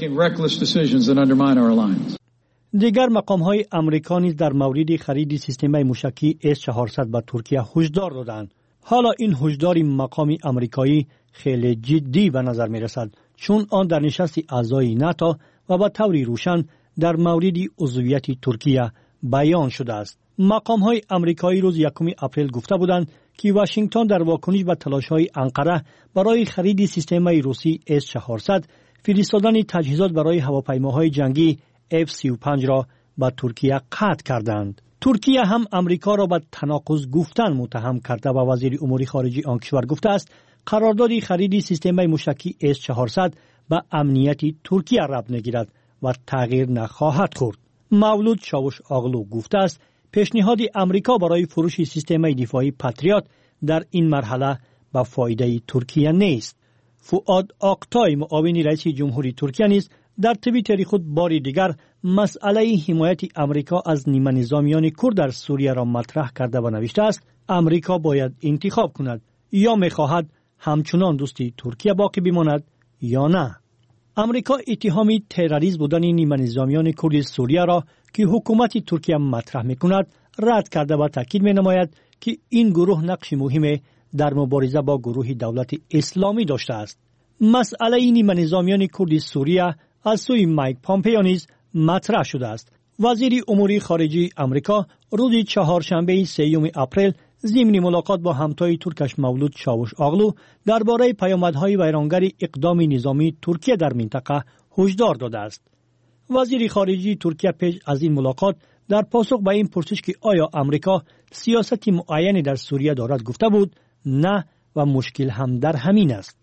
دیگر مقام‌های امریکا نیز در مورد خرید سیستم موشکی S-400 به ترکیه هشدار دادند. حالا این هشدار مقام امریکایی خیلی جدی به نظر می‌رسد، چون آن در نشست اعضای ناتو و به طور روشن در مورد عضویت ترکیه بیان شده است. مقام‌های امریکایی روز 1 اپریل گفته بودند که واشنگتن در واکنش به تلاش‌های انقره برای خرید سیستم روسی S-400 فرستادن تجهیزات برای هواپیماهای جنگی F-35 را به ترکیه قطع کردند. ترکیه هم امریکا را به تناقض گفتن متهم کرده و وزیر امور خارجه آن کشور گفته است قرارداد خرید سیستم موشکی S-400 به امنیت ترکیه ربط نگیرد و تغییر نخواهد کرد. مولود چاوش آغلو گفته است پیشنهاد امریکا برای فروش سیستم دفاعی پاتریوت در این مرحله به فایده ترکیه نیست. فؤاد آقتای معاون رئیس جمهوری ترکیه نیز در توییتر خود بار دیگر مسئله حمایت امریکا از نیمه نظامیان کرد در سوریه را مطرح کرده و نوشته است امریکا باید انتخاب کند، یا می‌خواهد همچنان دوستی ترکیه باقی بماند یا نه. امریکا اتهام تروریسم بودن نیمه نظامیان کرد سوریه را که حکومت ترکیه مطرح می‌کند رد کرده و تاکید می‌نماید که این گروه نقش مهمی در مبارزه با گروه دولت اسلامی داشته است. مسئله نیمه نظامیان کرد سوریه از سوی مایک پامپئو نیز مطرح شده است. وزیر امور خارجه امریکا روز چهارشنبه 3 اپریل ضمن ملاقات با همتای ترکش مولود چاوش آغلو درباره پیامدهای ویرانگر اقدام نظامی ترکیه در منطقه هشدار داده است. وزیر خارجه ترکیه پیش از این ملاقات در پاسخ به این پرسش که آیا امریکا سیاست معینی در سوریه دارد گفته بود نه و مشکل هم در همین است.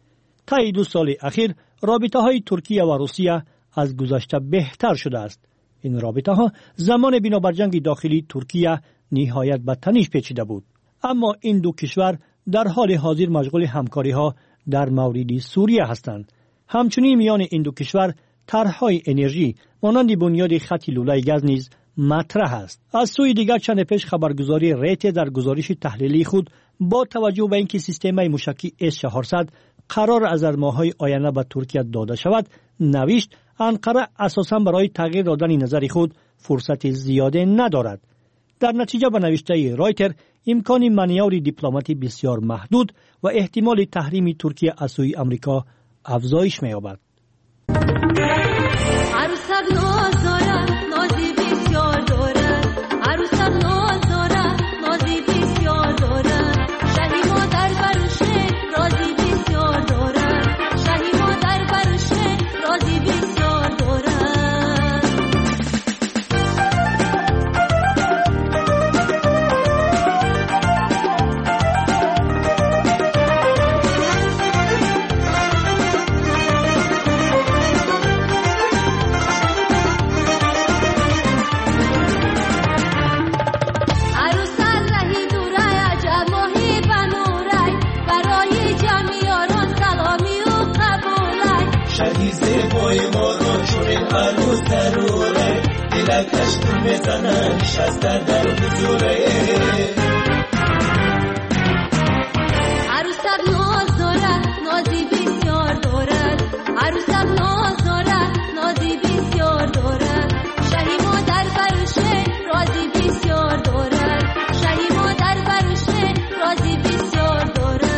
طی 2 سال اخیر رابطه های ترکیه و روسیه از گذشته بهتر شده است. این رابطه ها زمان بنابر جنگ داخلی ترکیه نهایت به تنش پیچیده بود، اما این دو کشور در حال حاضر مشغول همکاری ها در مورد سوریه هستند. همچنین میان این دو کشور طرح‌های انرژی مانند بنیاد خط لوله گاز نیز مطرح است. از سوی دیگر چند پیش خبرگزاری ریت در گزارش تحلیلی خود با توجه به اینکه سیستم موشکی S-400 قرار از ماه‌های آینده به ترکیه داده شود نوشت انقره اساساً برای تغییر دادن نظر خود فرصت زیاده ندارد. در نتیجه به نوشته رایتر امکان مانور دیپلماتی بسیار محدود و احتمال تحریم ترکیه از سوی آمریکا افزایش می‌یابد. زندگی زیبای ما رو چون عروس ضروره دلکش تو میزنه نشسته در حضوره عروسک ناز دارد نازی بسیار دارد عروسک ناز دارد نازی بسیار دارد شهی مادر بروشه رازی بسیار دارد شهی مادر بروشه رازی بسیار دارد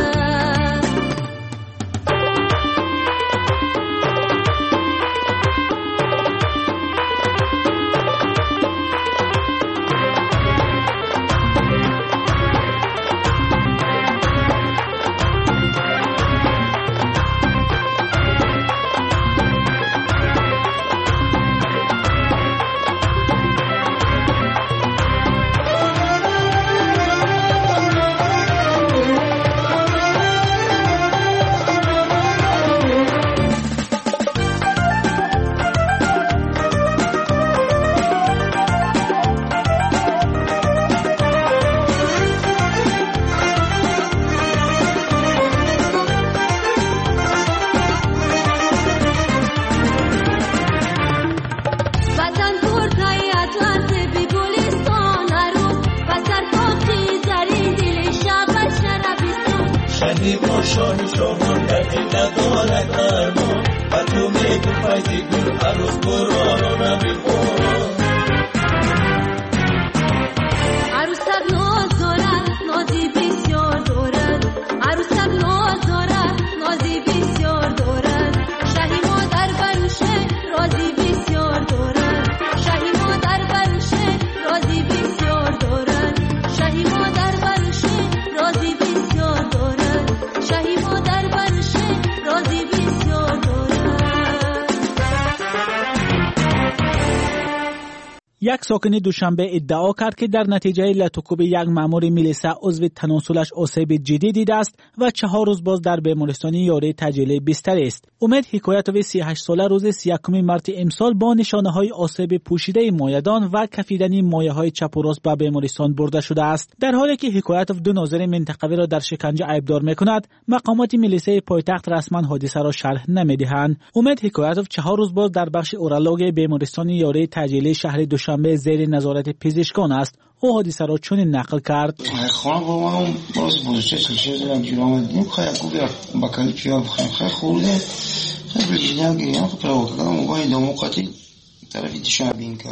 یک ساکن دوشنبه ادعا کرد که در نتیجه لطوکوب یک مأمور میلیسا عضو تناسلش آسیب جدی دیده است و 4 روز باز در بیمارستان یاری تجلی بستر است. امید حکایتوی 38 ساله روز 31 مارس امسال با نشانه های آسیب پوشیده مایدان و کفیدن مایه های چپ و راست به بیمارستان برده شده است. در حالی که حکایتوف 2 ناظر منطقوی را در شکنجه عیبدار میکند، مقامات میلیسای پایتخت رسما حادثه را شرح نمیدهند. امید حکایتوف 4 روز باز در بخش اورولوژی بیمارستان یاری تجلی شهر دوشنبه زیر نظارت پزشکان است. او حادثه را چنین نقل کرد: خانم با ما باز بودشه چه دارم گیرام دیدم خیلی خوبه بکاری کیا بخوام خیلی خوبه خیلی جدی گیرام پروکام موبایل دو موقتی طرفی دیشب این که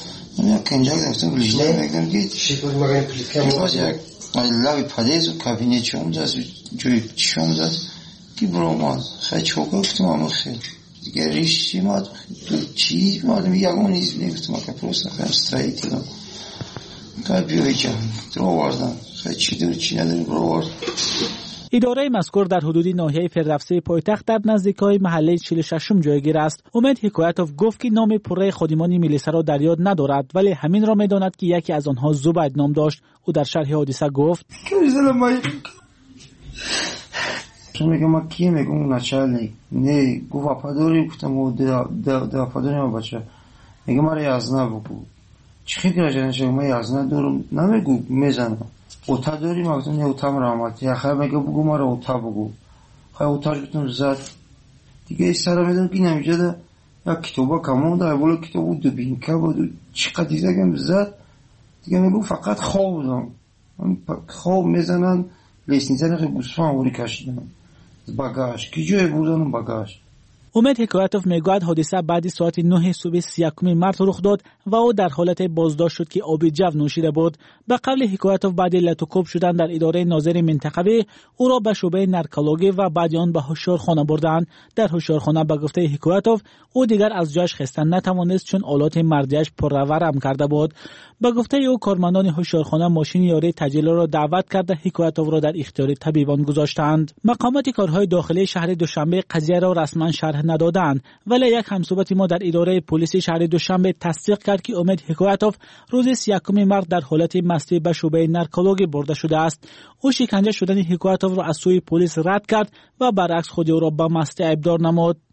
من کنجا گرفتم بلیجنه میگم که شکل مگه پلیکام باز یک لابی پادیز و کابینت چوم دست جوی چوم دست کی برام خیلی چوکا گفتم اما خیلی دیگه ریشی ما چی ما میگم نیست نمیگفتم که پروسه خیلی استرایتی دارم اداره مذکور در حدود ناحیه فردوسی پایتخت در نزدیکای محله 46 جایگیر است. امید حکایتوف گفت که نام پره خادمان میلیسا را در یاد ندارد، ولی همین را میداند که یکی از آنها زبید نام داشت. او در شرح حادثه گفت: میگم ما کی میگم نچالی نه گفت اپادوری گفتم د اپادوری ما بچه میگم ما یازنا بگو چی گرجه نشه ما یازنا دورم نمیگو میزنم اوتا داری ما گفتم نه اوتام رحمتی آخر میگه بگو ما رو اوتا بگو خواهی اوتاش گفتم زد دیگه سر میدم که نمیشه ده یا کتابا کمون ده بولا کتابو دو بینکه بود چقدر دیزه گم زد دیگه میگو فقط خواب بودم خواب میزنن لیسنیزن خیلی گوسفان بوری کشیدن باگاش کی جای بودن باگاش. امید حکایتوف میگوید حادثه بعد ساعت 9 صبح 31 مارس رخ داد و او در حالت بازداشت شد که آب جو نوشیده بود. به قول حکایتوف بعد لطوکوب شدن در اداره ناظر منطقوی او را به شعبه نرکولوژی و بعد آن به هوشیارخانه بردند. در هوشیارخانه به گفته حکایتوف او دیگر از جایش خستن نتوانست چون آلات مردیش پرورم کرده بود. به گفته او کارمندان هوشیارخانه ماشین یاری تجلی را دعوت کرده حکایتوف را در اختیار طبیبان گذاشتند. مقامات کارهای داخلی شهر دوشنبه قضیه را رسما شرح ندادند، ولی یک همصحبت ما در اداره پلیس شهر دوشنبه تصدیق کرد که امید حکایتوف روز 31 مارس در حالت مستی به شعبه نرکولوژی برده شده است. او شکنجه شدن حکایتوف را از سوی پلیس رد کرد و برعکس خود او را به مستی عیبدار نمود.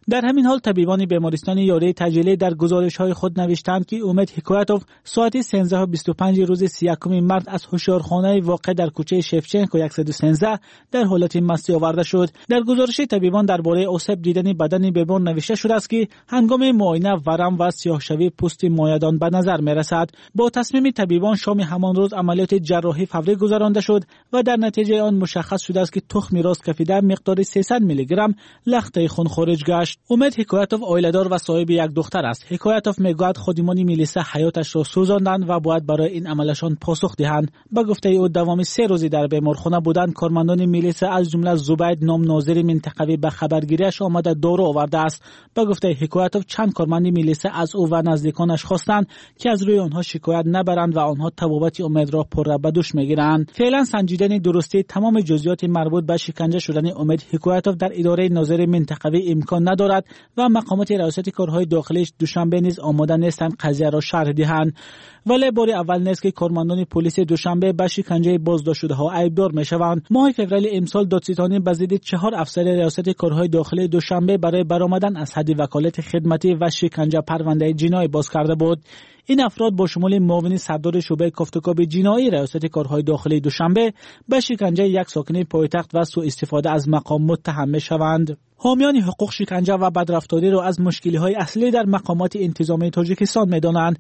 در همین حال طبیبان بیمارستان یاری تجلی در گزارش‌های خود نوشتند که امید حکایتوف ساعت 13:25 روز 31 مارس از هوشیارخانه واقع در کوچه شفچنکو 113 در حالت مستی آورده شد. در گزارش طبیبان درباره آسیب دیدن بدن بیمار نوشته شده است که هنگام معاینه ورم و سیاه‌شوی پوست مایع‌دان به نظر می‌رسد. با تصمیم طبیبان شام همان روز عملیات جراحی فوری گذرانده شد و در نتیجه آن مشخص شده است که تخم راست کفیده مقدار 300 میلی گرم لخته خون خارج گشت. امید حکایتوف عائله‌دار و صاحب یک دختر است. حکایتوف میگوید خادمان میلیسا حیاتش را سوزاندند و باید برای این عملشان پاسخ دهند. با گفته او دوام 3 روزی در بیمارخانه بودند. کارمندان میلیسا از جمله زبید نام ناظر منطقوی به خبرگیریش آمده دارو آورده است. با گفته حکایتوف چند کارمند میلیسا از او و نزدیکانش خواستند که از روی آنها شکایت نبرند و آنها تبابت امید را پر به دوش میگیرند. فعلا سنجیدن درستی تمام جزئیات مربوط به شکنجه شدن امید حکایتوف در اداره ناظر منطقوی امکان ندارد و مقامات ریاست کارهای داخلی دوشنبه نیز آماده نیستند قضیه را شرح دهند. ولی بار اول نیست که کارمندان پلیس دوشنبه به شکنجه بازداشت‌شده‌ها عیبدار می‌شوند. ماه فوریه امسال دادستانی به ضد 4 افسر ریاست کارهای داخلی دوشنبه برای برآمدن از حد وکالت خدمتی و شکنجه پرونده جنایی باز کرده بود. این افراد با شمول معاون سردار شعبه کافتکاب جنایی ریاست کارهای داخلی دوشنبه به شکنجه یک ساکن پایتخت و سوء استفاده از مقام متهم می‌شوند. حامیان حقوق شکنجه و بدرفتاری را از مشکل‌های اصلی در مقامات انتظامی تاجیکستان می‌دانند.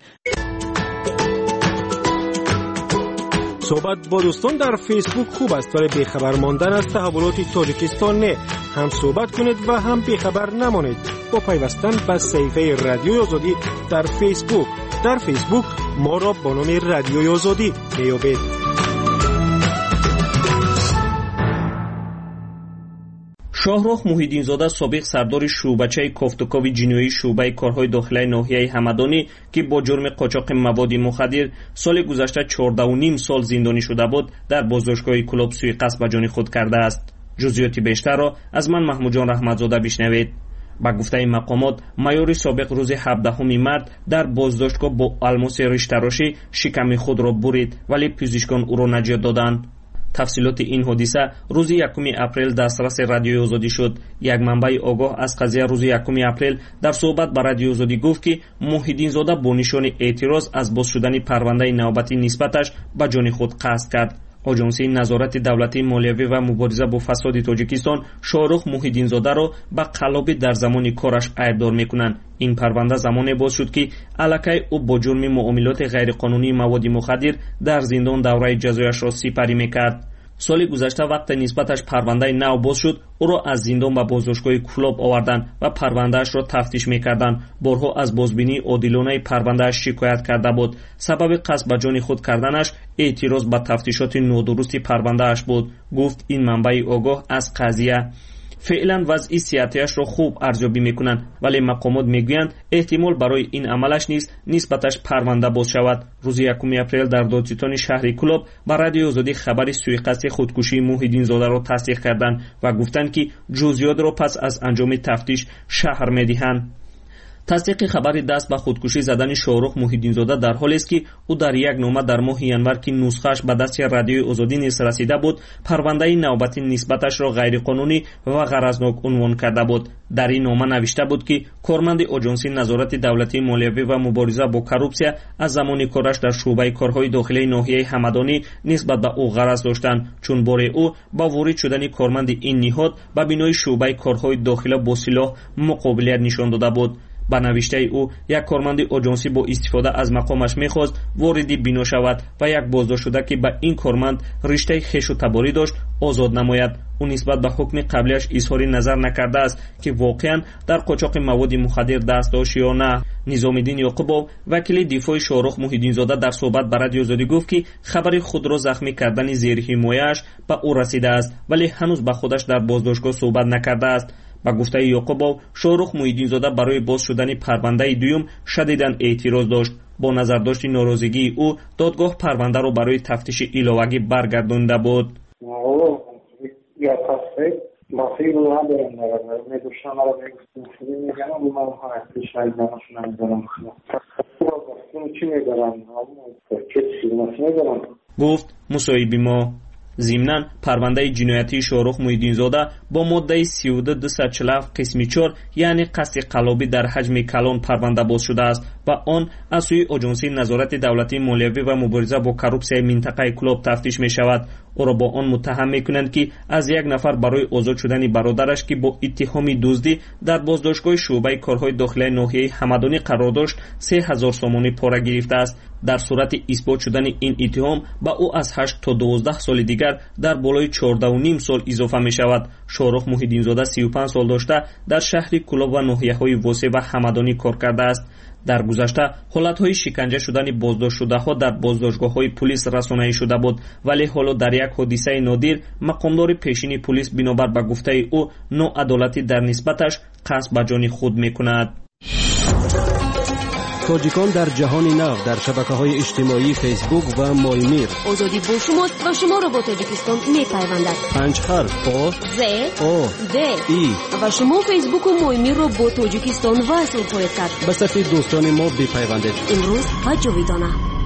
صحبت با دوستان در فیسبوک خوب است ولی بیخبر ماندن از تحولات تاجیکستان نه. هم صحبت کنید و هم بیخبر نمانید با پیوستن به صفحه رادیوی آزادی در فیسبوک. در فیسبوک ما را با نام رادیوی آزادی میابید. شاهرخ محیدین‌زاده سابق سردار شعبچه کافتکاب جنایی شعبه کارهای داخلی ناحیه همدانی که با جرم قاچاق مواد مخدر سال گذشته 14.5 سال زندانی شده بود در بازداشتگاه کلاب سوی قصد به جان خود کرده است. جزئیات بیشتر را از من محمود جان رحمتزاده بشنوید. با گفته مقامات مایور سابق روز 17 مارس در بازداشتگاه با الماس ریش‌تراشی شکم خود را برید ولی پزشکان او را نجات دادند. تفصیلات این حادثه روز 1 اپریل دسترس رادیوی آزادی شد. یک منبع آگاه از قضیه روز 1 اپریل در صحبت با رادیوی آزادی گفت که محیدین‌زاده با نشان اعتراض از باز شدن پرونده نوبتی نسبتش به جان خود قصد کرد. آژانسی نظارت دولتی مالیوی و مبارزه با فساد تاجیکستان شاهرخ محیدین‌زاده را به قلاب در زمان کارش عیبدار میکنند. این پرونده زمانی باز شد که الکی او با جرم معاملات غیرقانونی مواد مخدر در زندان دوره جزایش را سپری میکرد. سال گذشته وقت نسبتش پرونده نو باز شد او را از زندان به بازداشتگاه کلاب آوردند و پروندهش را تفتیش میکردند. بارها از بازبینی عادلانه پروندهش شکایت کرده بود. سبب قصد به جان خود کردنش اعتراض به تفتیشات نادرست پروندهش بود. گفت این منبع آگاه از قضیه. فعلا وضع صحتیش را خوب ارزیابی میکنند ولی مقامات میگویند احتمال برای این عملش نیست نسبتش پرونده باز شود. روز 1 اپریل در دادستان شهر کلاب با رادیوی آزادی خبر سوءقصد خودکشی محیدین‌زاده را تصدیق کردند و گفتند که جزئیات را پس از انجام تفتیش شهر میدهند. تصدیق خبر دست به خودکشی زدن شاهرخ محیدین‌زاده در حالی است که او در یک نامه در ماه ینور که نسخه‌اش به دست رادیوی آزادی نیز رسیده بود پرونده نوبتی نسبتش را غیرقانونی و غرضناک عنوان کرده بود. در این نامه نوشته بود که کارمند آژانسی نظارت دولتی مالیوی و مبارزه با کورپسیا از زمان کارش در شعبه کارهای داخلی ناحیه همدانی نسبت به او غرض داشتند چون بار او با وارد شدن کارمند این نهاد به بنای شعبه کارهای داخلی با سلاح مقابلیت نشان داده بود. با نوشته او یک کارمند آژانسی با استفاده از مقامش میخواست وارد بنا شود و یک بازداشت شده که به این کارمند رشته خویش و تباری داشت آزاد نماید. او نسبت به حکم قبلیش اظهار نظر نکرده است که واقعا در قاچاق مواد مخدر دست داشت یا نه. نظام‌الدین یعقوبov وکیل دفاع شاهرخ محیدین‌زاده در صحبت با رادیوی آزادی گفت که خبر خود را زخمی کردن زیر حمایه‌اش به او رسیده است ولی هنوز با خودش در بازداشتگاه صحبت نکرده است. با گفته یعقوبov شاهرخ محیدین‌زاده برای باز شدن پرونده دوم شدیداً اعتراض داشت. با نظرداشت ناراضگی او دادگاه پرونده را برای تفتیش علاوه‌ای برگردانده بود. مافی رو هم برم نگرم میدوشن را میگفتیم میگم و من ها احتیش نگرمشون نمیدارم خیلی چی میدارم کسی نفی میدارم گفت مصاحبی ما ضمناً پرونده جنایتی شاهرخ محیدین‌زاده با ماده 32247 قسم 4 یعنی قصد قلابی در حجم کلان پرونده باز شده است و آن از سوی آژانس نظارت دولتی مالیوی و مبارزه با کروپسیای منطقه کلاب تفتیش می شود. او را با آن متهم می کنند که از یک نفر برای آزاد شدن برادرش که با اتهام دزدی در بازداشتگاه شعبه کارهای داخلی ناحیه همدانی قرار داشت 3000 سومانی پاره گرفته است. در صورت اثبات شدن این اتهام به او از 8 تا 12 سال دیگر در بالای 14.5 سال اضافه می شود. شاهرخ محیدین‌زاده 35 سال داشته در شهر کلاب و ناحیه‌های واسع و همدانی کار کرده است. در گذشته حالت‌های شکنجه شدن بازداشت شده‌ها در بازداشتگاه‌های پلیس رسانه‌ای شده بود، ولی حالا در یک حادثه نادر مقامدار پیشین پلیس بنابر به گفته او ناعدالتی در نسبتش قصد به جان خود می‌کند. تاجیکان در جهان نو در شبکه‌های اجتماعی فیسبوک و مایمیر. آزادی با شماست و شما را با تاجیکستان می‌پیوندد. 5 حرف آ ز او د ای و شما فیسبوک و مایمیر را با تاجیکستان وصل خواهید کرد. به صفحه دوستان ما بپیوندید. امروز و جاویدانه.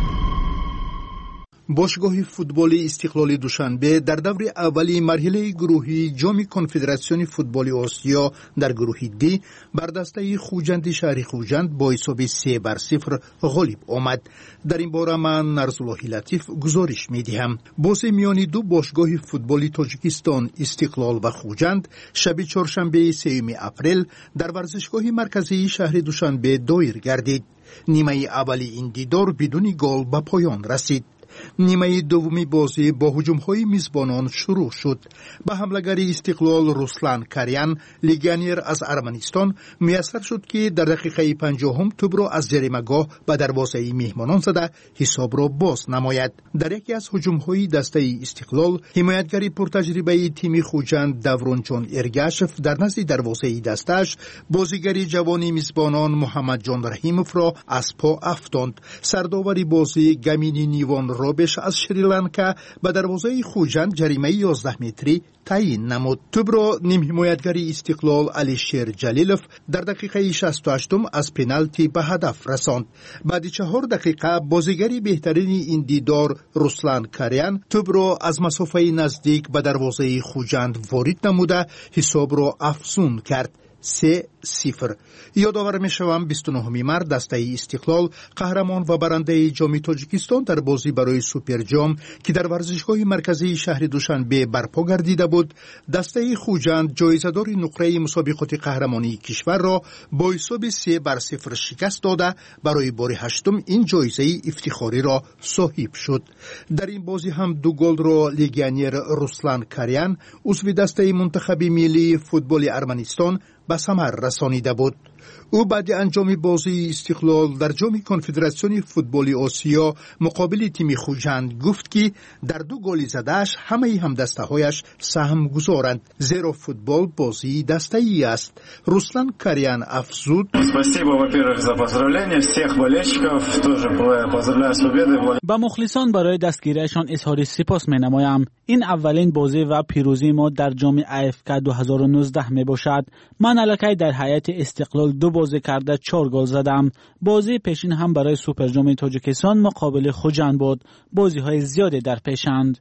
باشگاه فوتبال استقلال دوشنبه در دور اولی مرحله گروهی جام کنفدراسیون فوتبال آسیا در گروه دی بر دسته خوجند شهر خوجند با حساب 3-0 غالب آمد. در این باره من نرزالله لطیف گزارش می‌دهم. بازی میان دو باشگاه فوتبال تاجیکستان استقلال و خوجند شب چهارشنبه 3 اپریل در ورزشگاه مرکزی شهر دوشنبه دایر گردید. نیمه اولی این دیدار بدون گل به پایان رسید. نیمه دومی بازی با هجوم‌های میزبانان شروع شد. به حمله‌گری استقلال رسلان کریان لیگانیر از ارمنستان میسر شد که در دقیقه 50 توپ را از جریمه‌گاه به دروازه میهمانان زده حساب را باز نماید. در یکی از هجوم‌های دسته استقلال حمایتگری پرتجربه تیم خوجند دورون جان ارگاشف در نزد دروازه دستش بازیگری جوانی میزبانان محمد جان رحیموف را از پا افکند. سرداوری بازی گمینی نیوان رابش از شریلانکا به دروازه خوجند جریمه 11 متری تعیین نمود. توپ را نیم حمایتگری استقلال علیشیر جلیلوف در دقیقه 68 از پنالتی به هدف رساند. بعد 4 دقیقه بازیگری بهترین این دیدار رسلان کریان توپ را از مسافه نزدیک به دروازه خوجند وارد نموده حساب را افزون کرد. 3-0. یادآور می‌شوم 29 مارس دسته استقلال قهرمان و برنده جام تاجیکستان در بازی برای سوپر جام که در ورزشگاه مرکزی شهر دوشنبه برپا گردیده بود دسته خوجند جایزه‌دار نقره مسابقات قهرمانی کشور را با حساب 3-0 شکست داده برای بار هشتم این جایزه افتخاری را صاحب شد. در این بازی هم 2 گل را لیگانیر رسلان کریان عضو دسته منتخب ملی فوتبال ارمنستان به ثمر رسانیده بود. او بعد انجام بازی استقلال در جام کنفدراسیون فوتبال آسیا مقابل تیم خوجند گفت که در 2 گل زدهش همه هم دسته‌هایش سهم گذارند زیرا فوتبال بازی دسته‌ای است. رسلان کریان افزود: با مخلصان برای دستگیریشان اظهار سپاس می‌نمایم. این اولین بازی و پیروزی ما در جام AFC 2019 میباشد. من الکی در هیئت استقلال 2 بازی کرده 4 گل زدم. بازی پیشین هم برای سوپر جام تاجیکستان مقابل خوجند بود. بازی‌های زیادی در پیشند.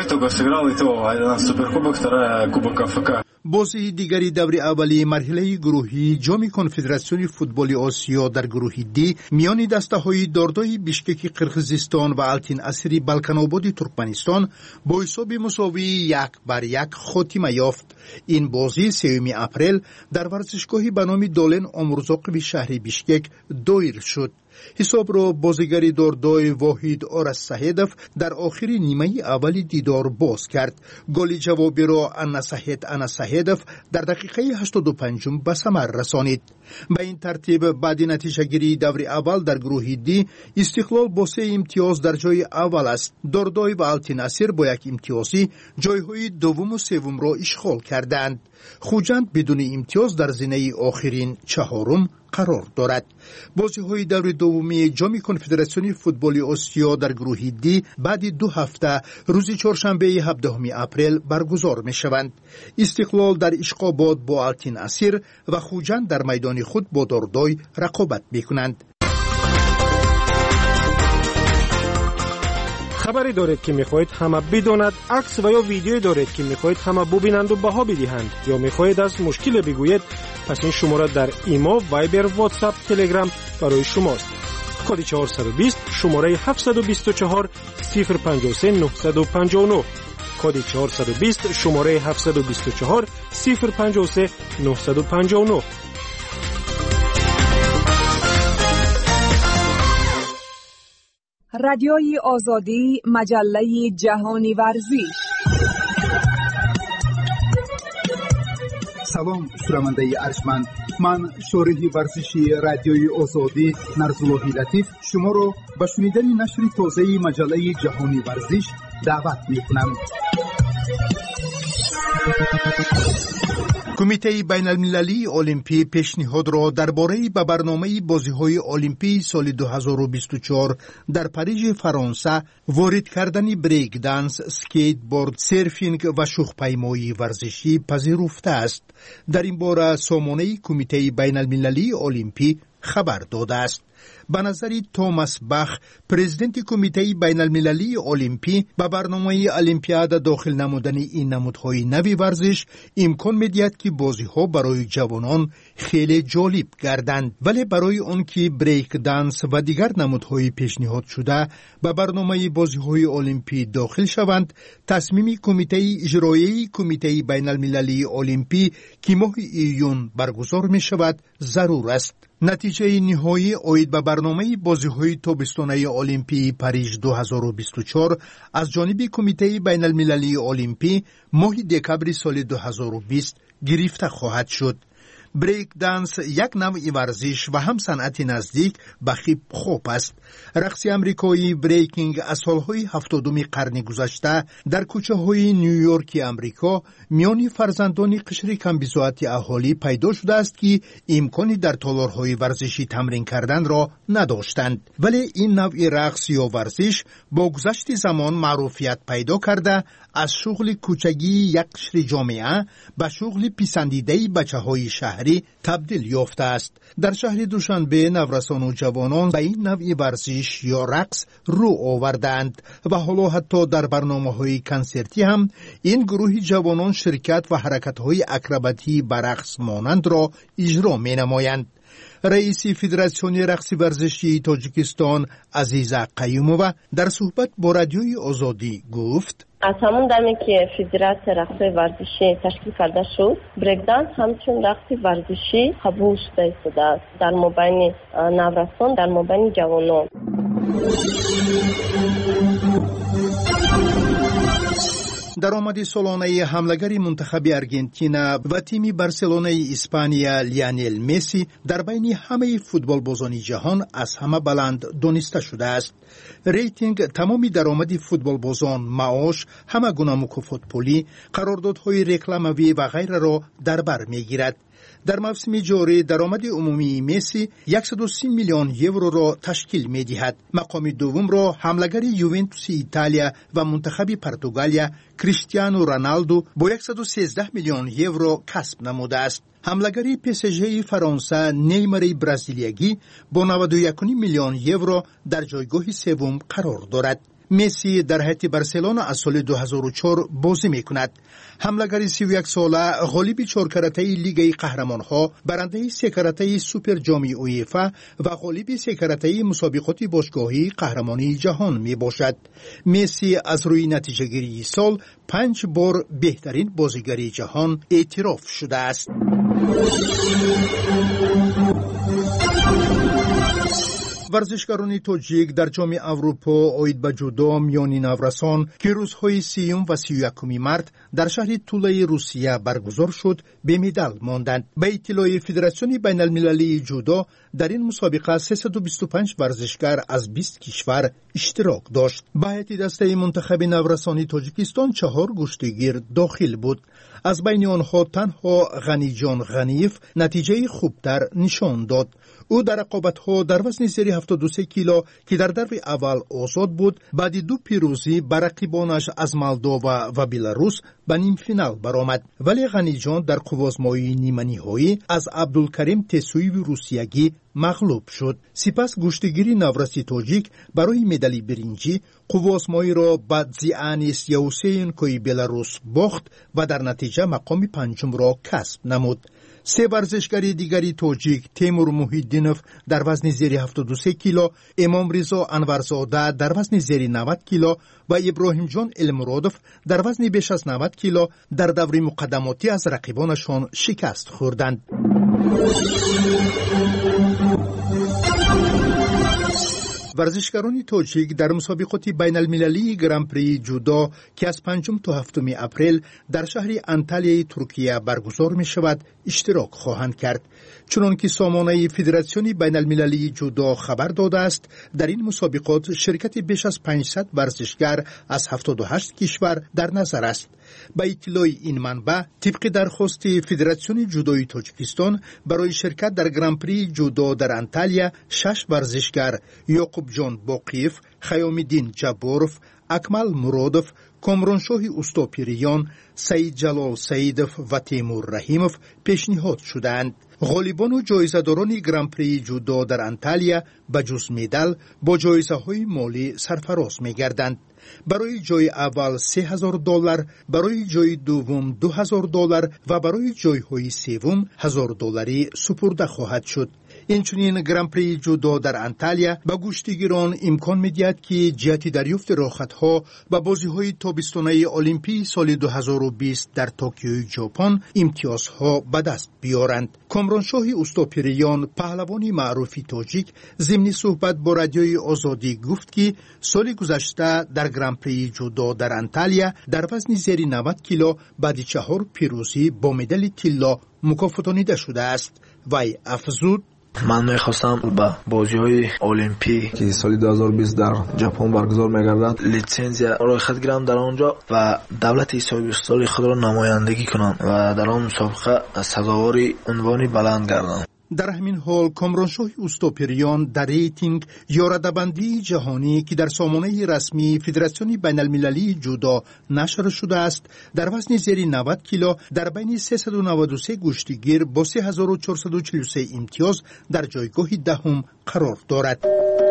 بازی دیگری دور اولی مرحله گروهی جام کنفدراسیون فوتبال آسیا در گروه دی میان دسته‌های داردای بیشکک قرقیزستان و آلتین اسیری بالکان‌آباد ترکمنستان با حساب مساوی 1-1 خاتمه یافت. این بازی 3 اپریل در ورزشگاهی به نام دولن امرزاقی شهر بیشکک دایر شد. حساب را بازیگری داردای واحد آرش سهیدف در آخر نیمه اول دیدار باز کرد. گل جوابی را انا سهیدف در دقیقه 85 به ثمر رسانید. به این ترتیب بعد نتیجه گیری دور اول در گروه دی استقلال با 3 امتیاز در جای اول است. داردای و آلتین اسیر با 1 امتیازی جایهای دوم و سوم را اشغال کردند. خوجند بدون امتیاز در زینه آخرین 4م قرار دارد. بازی‌های دور دومی جام کنفدراسیون فوتبال آسیا در گروه دی بعد 2 هفته روز چهارشنبه 17 اپریل برگزار می‌شوند. استقلال در اشقاباد با آلتین اسیر و خوجند در میدان خود با داردای رقابت می‌کنند. خبری دارید که میخواهید همه بداند، عکس و یا ویدیویی دارید که میخواهید همه ببینند و بها بدهند، یا میخواهید از مشکل بگویید، پس این شماره در ایما، وایبر، واتساپ، تلگرام برای شماست. کد 420 شماره 724 053 959. کد 420 شماره 724 053 959. رادیوی آزادی، مجله جهانی ورزش. سلام شنونده ارجمند، من شارح ورزشی رادیوی آزادی نرزاللهی لطیف شما را به شنیدن نشر تازه مجله جهانی ورزش دعوت می‌کنم. کمیته بین المللی المپی پیشنهاد را درباره به برنامه بازی‌های المپی سال 2024 در پاریژ فرانسه وارد کردن بریک دنس، اسکیت بورد، سرفینگ و شوخ‌پیمایی ورزشی پذیرفته است. در این باره سامانه کمیته بین المللی المپی خبر داده است. به نظر توماس بخ، پرزیدنت کمیته بین المللی المپی، به برنامه المپیاد داخل نمودن این نمودهای نوی ورزش امکان می‌دهد که بازی‌ها برای جوانان خیلی جالب گردند، ولی برای آن که بریک دنس و دیگر نمودهای پیشنهاد شده به برنامه بازی‌های المپی داخل شوند، تصمیم کمیته اجرایی کمیته بین المللی المپی که ماه ایون برگزار می‌شود ضرور است. نتیجه نهایی آید به برنامه بازی‌های تابستانه المپی پاریژ 2024 از جانب کمیته بین المللی المپی ماه دکامبر سال 2020 گرفته خواهد شد. بریک دنس یک نوع ورزش و هم صنعت نزدیک به هیپ هاپ است. رقص امریکایی بریکینگ از سالهای 70 قرن گذشته در کوچه‌های نیویورک امریکا میان فرزندان قشر کم‌بضاعت اهالی پیدا شده است که امکانی در تالارهای ورزشی تمرین کردن را نداشتند، ولی این نوع رقص یا ورزش با گذشت زمان معروفیت پیدا کرده از شغل کوچگی یک قشر جامعه به شغل پسندیده بچه‌های شهری تبدیل یافته است. در شهر دوشنبه نورسان و جوانان به این نوع ورزش یا رقص رو آوردند و حالا حتی در برنامه‌های کنسرتی هم این گروه جوانان شرکت و حرکت‌های اکروباتی به رقص مانند را اجرا می‌نمایند. رئیس فدراسیون رقص ورزشی تاجیکستان عزیزه قیومووا در صحبت با رادیوی آزادی گفت: از همون دمی که فدراسیون رقص ورزشی تشکیل کرده شد، بریک دنس همچون رقص ورزشی قبول شده است در مابین نورسان، در مابین جوانان. درآمد سالانه حملگر منتخب ارژانتین و تیم بارسلونای اسپانیا لیونل مسی در بین همه فوتبالبازان جهان از همه بلند دانسته شده است. ریتینگ تمام درآمد فوتبالبازان، معاش، همه گونه مکافات پولی، قراردادهای رکلاموی و غیره را در بر میگیرد. در موسم جاری درآمد عمومی مسی 130 میلیون یورو را تشکیل می‌دهد. مقام دوم را حملگر یوونتوس ایتالیا و منتخب پرتغالیا کریستیانو رونالدو با 113 میلیون یورو کسب نموده است. حملگر PSG فرانسه نیمار برزیلیایی با 91 میلیون یورو در جایگاه سوم قرار دارد. مسی در هیئت بارسلونا از سال 2004 بازی می‌کند. حملگر 31 ساله غالب 4 کرته لیگ قهرمان‌ها، برنده 3 کرته سوپر جام اویفا و غالب 3 کرته مسابقات باشگاهی قهرمانی جهان میباشد. مسی از روی نتیجه‌گیری سال 5 بار بهترین بازیگر جهان اعتراف شده است. ورزشکاران تاجیک در جام اروپا آید به جودو میان نورسان که روزهای 30 و 31 مارس در شهر توله روسیه برگزار شد به مدال ماندند. به اطلاع فدراسیون بین المللی جودو در این مسابقه 325 ورزشکار از 20 کشور اشتراک داشت. به هیئت دسته منتخب نورسانی تاجیکستان 4 گشتگیر داخل بود. از بین آنها تنها غنیجان غنیف نتیجه خوبتر نشان داد. او در رقابت‌ها در وزن زیر 73 کیلو که در دور اول آزاد بود، بعد 2 پیروزی بر رقیبانش از مولداوا و بلاروس به نیم فینال برآمد. ولی غنیجان در قوازمایی نیمه نهایی از عبدالکریم تسویی روسیگی مغلوب شد. سپس گشتگیری نورسی تاجیک برای مدال برنجی قواسمایی را به زیانیس یوسینکوی بلاروس باخت و در نتیجه مقام پنجم را کسب نمود. سه ورزشکاری دیگری تاجیک تیمور محیدینوف در وزن زیر 73 کیلو، امام رضا انورزاده در وزن زیر 90 کیلو و ابراهیم جان المرادوف در وزن بیش از 90 کیلو در دوره مقدماتی از رقیبانشان شکست خوردند. ورزشکاران تاجیک در مسابقات بین المللی گران پری جودو که از 5 تا 7 اپریل در شهر انتالیای ترکیه برگزار می شود اشتراک خواهند کرد. چنانکه سامانه فدراسیون بین المللی جودو خبر داده است، در این مسابقات شرکت بیش از 500 ورزشکار از 78 کشور در نظر است. با اطلاع این منبع، طبق درخواست فدراسیون جودوی تاجیکستان برای شرکت در گران پری جودو در انتالیا 6 ورزشکار یعقوب جان باقیف، خیام‌الدین جباروف، اکمل مرادوف، کامرانشاه اوستاپیریان، سعید جلال سعیدوف و تیمور رحیموف پیشنهاد شدند. غالبان و جایزه‌داران گران پری جودو در انتالیا به جز مدال با جایزه‌های مالی سرفراز می‌گردند. برای جای اول $3000، برای جای دوم $2000 و برای جای‌های سوم $1000 سپرده خواهد شد. اینچنین گران پری جودو در انتالیا به گشتگیران امکان می‌دهد که جهت دریافت راحت‌ها به بازی‌های تابستانه المپی سال 2020 در توکیو ژاپن امتیازها به دست بیارند. کامرانشاه اوستاپیریان، پهلوان معروف تاجیک، ضمن صحبت با رادیوی آزادی گفت که سال گذشته در گران پری جودو در انتالیا در وزن زیر 90 کیلو بعد 4 پیروزی با مدال طلا مکافاتانیده شده است. وی افزود: من میخواستم به بازی‌های المپی که سال 2020 در ژاپن برگزار می‌گردد لیسانسیا را خود گیرم در آنجا و دولت صاحب خود را نمایندگی کنم و در آن مسابقه سزاوار عنوان بلند گردم. در همین حال کامرانشاه اوستاپیریان در ریتینگ یا رده‌بندی جهانی که در سامانه رسمی فدراسیون بین المللی جودو نشر شده است، در وزن زیر 90 کیلو در بین 393 گشتگیر با 3443 امتیاز در جایگاه دهم قرار دارد.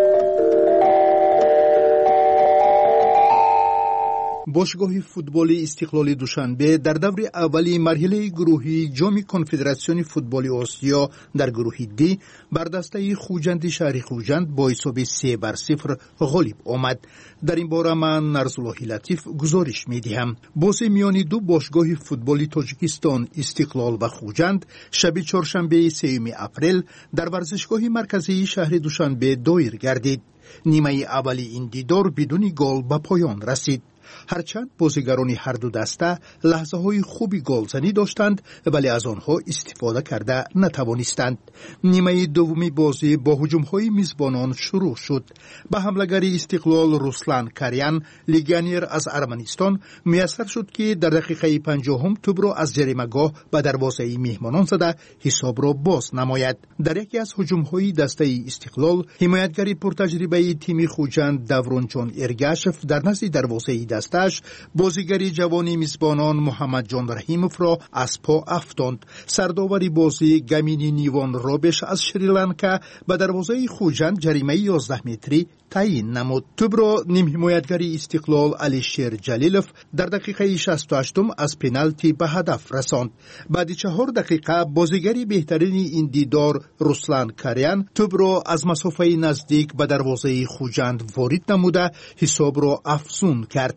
باشگاه فوتبال استقلال دوشنبه در دور اولی مرحله گروهی جام کنفدراسیون فوتبال آسیا در گروه دی بر دسته خوجند شهر خوجند با حساب 3-0 غالب آمد. در این باره من نرزالله لطیف گزارش می‌دهم. بازی میان دو باشگاه فوتبال تاجیکستان استقلال و خوجند شب چهارشنبه 3 اپریل در ورزشگاه مرکزی شهر دوشنبه دایر گردید. نیمه اولی این دیدار بدون گل به پایان رسید. هرچند بازیگران هر دو دسته لحظه های خوبی گلزنی داشتند ولی از آنها استفاده کرده نتوانستند. نیمه دومی بازی با هجوم های میزبانان شروع شد. به حمله‌گر استقلال روسلان کاریان، لیگانیر از ارمنستان، میسر شد که در دقیقه 50 توپ را از جریمه‌گاه به دروازه میهمانان زده حساب را باز نماید. در یکی از هجوم های دسته استقلال، حمایتگر پرتجربه تیم خوجند دورون جان ارگاشف در نزد دروازه دستش بازیگری جوانی میزبانان محمد جان رحیموف را از پا افتاند. سرداوری بازی گمینی نیوان رابش از شریلانکا به دروازه خوجند جریمه 11 متری تعیین نمود. توپ را نیم حمایتگری استقلال علیشیر جلیلوف در دقیقه 68 از پنالتی به هدف رساند. بعد 4 دقیقه بازیگری بهترین این دیدار روسلان کاریان توپ را از مسافه نزدیک به دروازه خوجند وارد نموده حساب را افزون کرد.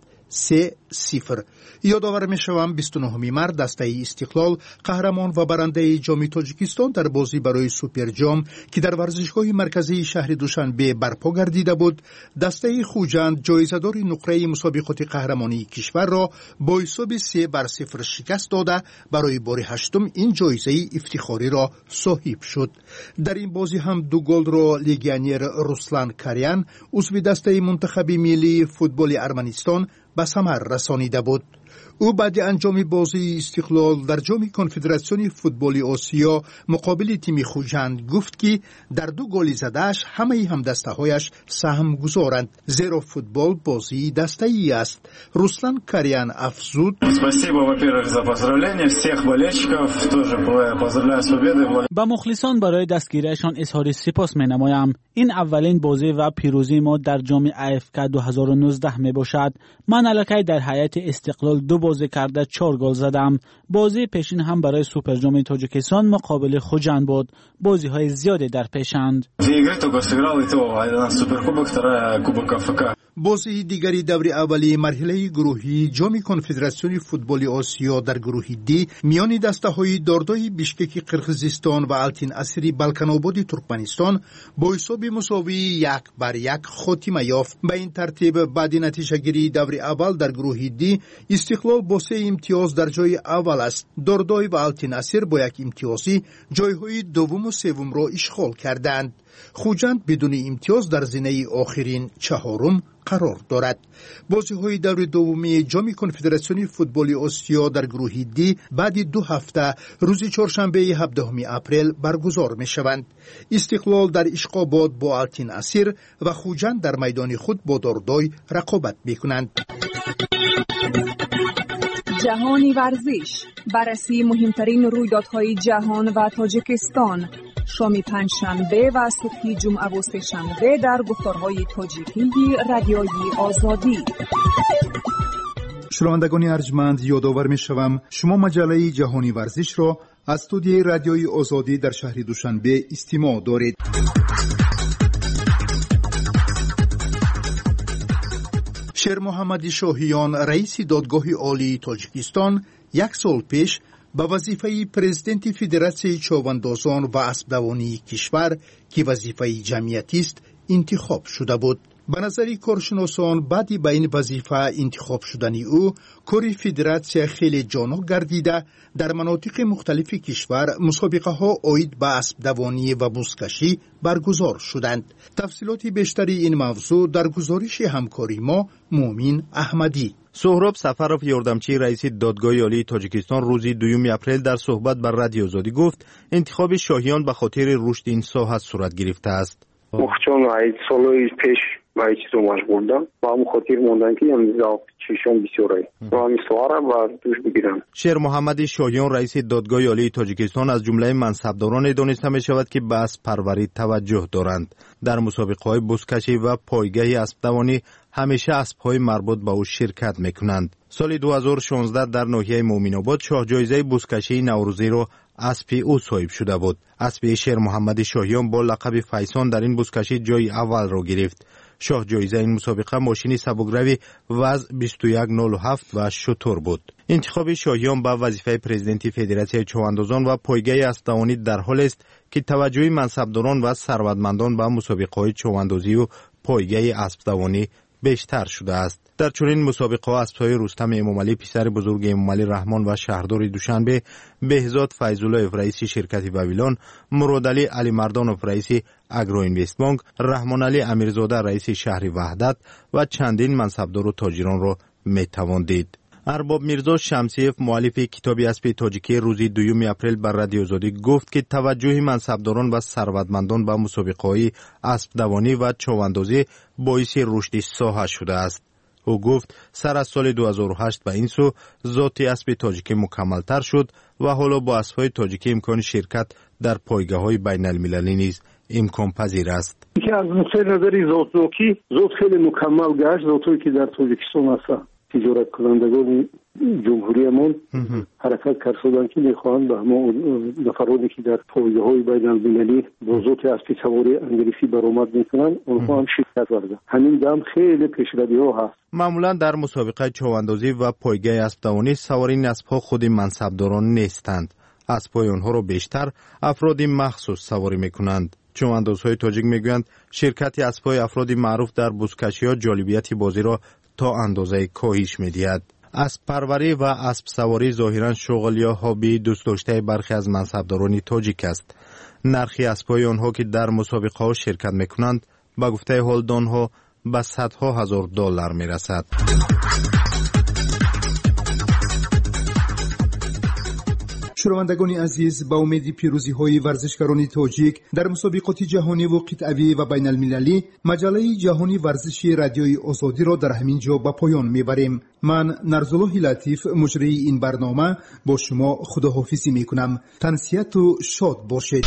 3-0. یادآور می‌شوم 29 مارس دسته استقلال قهرمان و برنده جام تاجیکستان در بازی برای سوپر جام که در ورزشگاه مرکزی شهر دوشنبه برپا گردیده بود، دسته خوجند جایزه‌دار نقره مسابقات قهرمانی کشور را با حساب 3-0 شکست داده برای بار هشتم این جایزه افتخاری را صاحب شد. در این بازی هم 2 گل را لیگانیر روسلان کاریان عضو دسته منتخب ملی فوتبال ارمنستان به ثمر رسانیده بود. او بعد انجام بازی استقلال در جام کنفدراسیون فوتبال آسیا مقابل تیم خوجند گفت که در 2 گل زده‌اش همه همدسته‌هایش سهم گذارند، زیرا فوتبال بازی دسته‌ای است. رسلان کریان افزود: با مخلصان برای دستگیریشان اظهار سپاس می‌نمایم. این اولین بازی و پیروزی ما در جام AFC 2019 می باشد. من الکی در هیئت استقلال 2 بازی کرده 4 گل زدم. بازی پیشین هم برای سوپر جام تاجیکستان مقابل خوجند بود. بازی های زیاده در پیشند. بازی دیگری دور اولی مرحله گروهی جام کنفدراسیون فوتبال آسیا در گروه دی میان دسته‌های داردای بیشکک قرقیزستان و آلتین اسیری بالکان‌آباد ترکمنستان با حساب مساوی 1-1 خاتمه یافت. به این ترتیب بعد نتیجه گیری دور اول در گروه دی استقلال با 3 امتیاز در جای اول است. داردای و آلتین اسیر با 1 امتیازی جایهای دوم و سوم را اشغال کردند. خوجند بدون امتیاز در زینه آخرین 4م قرار دارد. بازی‌های دور دومی جام کنفدراسیون فوتبال آسیا در گروه دی بعد 2 هفته روز چهارشنبه 17 اپریل برگزار می‌شوند. استقلال در اشقاباد با آلتین اسیر و خوجند در میدان خود با داردای رقابت می‌کنند. جهانی ورزش، بررسی مهمترین رویدادهای جهان و تاجیکستان، شام پنجشنبه و صبح جمعه و سه‌شنبه در گفتارهای تاجیکی رادیوی آزادی. شنوندگان ارجمند، یادآور می‌شوم شما مجله جهانی ورزش را از استودیوی رادیوی آزادی در شهر دوشنبه استماع دارید. شیر محمد شاهیان رئیس دادگاه عالی تاجیکستان 1 سال پیش به وظیفه پرزیدنت فدراسیون چوباندازان و اسبدوانی کشور که وظیفه جمعیتی است انتخاب شده بود. به نظر کارشناسان بعد به این وظیفه انتخاب شدن او کار فدراسیون خیلی جانب گردیده. در مناطق مختلف کشور مسابقه ها عاید به اسبدوانی و بزکشی برگزار شدند. تفصیلات بیشتری این موضوع در گزارش همکاری ما مومین احمدی. سهراب سفروف یاردمچی رئیس دادگاه عالی تاجیکستان روز 2 اپریل در صحبت بر رادیو آزادی گفت انتخاب شاهیان به خاطر رشد این ساحه صورت گرفته است. مخچون عید سالوی پیش باید چیزو مجبوردم و همون خاطر موندن که هم چیشون بسیاره و همی سوارم و دوش بگیرم. شیر محمد شاهیان رئیس دادگاه عالی تاجیکستان از جمله منصبداران دانسته می شود که به اسب پروری توجه دارند. در مسابقه های بزکشی و پایگاه اسبدوانی همیشه اسب‌های مربوط به او شرکت می‌کنند. سال 2016 در ناحیه مومن‌آباد شاه جایزه بزکشی نوروزی را اسب او صاحب شده بود. اسب شیر محمد شاهیان با لقب فیسان در این بزکشی جای اول را گرفت. شاه جایزه این مسابقه ماشین سبکروی وزن 2107 و شتر بود. انتخاب شاهیان به وظیفه پرزیدنت فدراسیون چواندازان و پایگاه اسبدوانی در حال است که توجه منصبداران و ثروتمندان به مسابقه‌های چواندازی و پایگاه اسبدوانی بیشتر شده است. در چنین مسابقه ها اسب‌های رستم امامعلی پسر بزرگ امامعلی رحمان و شهردار دوشنبه، بهزاد فیض‌الله رئیس شرکت واویلان، مرادعلی علی مردانوف رئیس اگرو اینوست بانک، رحمان علی امیرزاده رئیس شهر وحدت و چندین منصبدار و تاجران را می‌توان دید. ارباب میرزا شمسیف مؤلف کتاب اسب تاجیکی روز 2 اپریل بر رادیو آزادی گفت که توجه منصبداران و ثروتمندان به مسابقه‌های اسبدوانی و چواندازی باعث رشد ساحه شده است. او گفت سر از سال 2008 به این سو ذات اسب تاجیکی مکمل‌تر شد و حالا با اسب‌های تاجیکی امکان شرکت در پایگاه‌های بین‌المللی نیز امکان پذیر است. که از نظر ذاتی ذات خیلی مکمل گشت، ذاتی که در تاجیکستان هست. تجارت کنندگان جمهوریمون حرکت کردن که میخواهند به همه نفرانی که در پایگاه‌های بین‌المللی با ذات اسب سواری انگلیسی برآمد میکنن اونها هم شرکت کردن. همین دم خیلی پیشروی‌ها هست. معمولا در مسابقه چواندازی و پایگاه اسبدوانی سوارین اسب‌ها خود منصبداران نیستند. اسب‌های آنها را بیشتر افراد مخصوص سواری میکنند. چواندازهای تاجیک میگویند شرکت اسب‌های افراد معروف در بزکشی‌ها جالبیت بازی را تا اندازه کاهش می‌دهد. اسب پروری و اسب سواری ظاهراً شغل یا هابی دوست داشته برخی از منصبداران تاجیک است. نرخ اسب‌های آنها که در مسابقه‌ها شرکت می‌کنند به گفته هولدان‌ها به صدها هزار دلار می‌رسد. شنوندگان عزیز، با امید پیروزی‌های ورزشکاران تاجیک در مسابقات جهانی و قطعی و بین المللی، مجله جهانی ورزشی رادیوی آزادی را در همین جا به پایان میبریم. من نرزالله لطیف مجری این برنامه با شما خداحافظی میکنم. تنسیت و شاد باشید.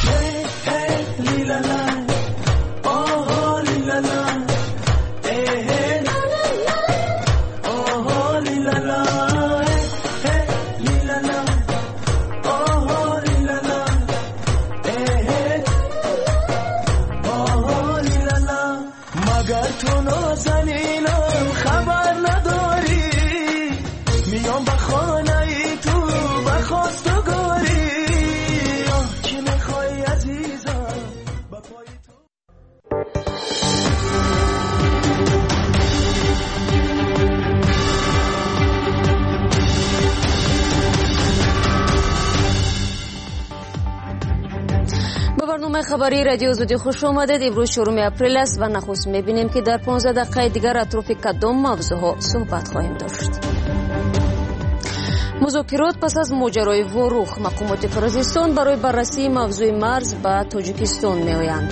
برنامه خبری رادیو آزادی خوش آمدید. امروز 4 اپریل است و نخست می‌بینیم که در 15 دقیقه دیگر اطراف کدام موضوعها صحبت خواهیم داشت. مذاکرات پس از ماجرای وروخ، مقامات قرقیزستان برای بررسی موضوع مرز به تاجیکستان می‌آیند.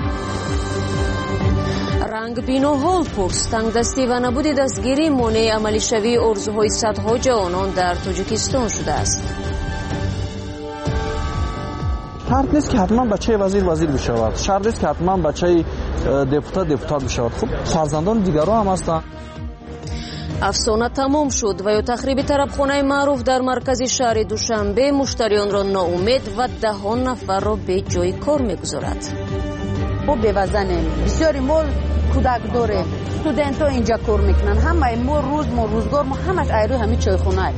رنگ بینو هول پرس، تنگدستی و نبود دستگیری مانع عملی شوی آرزوهای صدها جوانان در تاجیکستان شده است. شرط نیست که حتما بچه وزیر بشود، شرط نیست که حتما بچه دپوتات بشود. خب فرزندان دیگران هم هستند. افسانه تمام شد و یا تخریب طربخانه معروف در مرکز شهر دوشنبه مشتریان را ناامید و 10 نفر را به جای کار میگذارد. ما بوزنیم، بسیاری مول کودک داره، استودنت ها اینجا کار میکنن، همه ما روزگار ما همش ایرو همین چایخونه.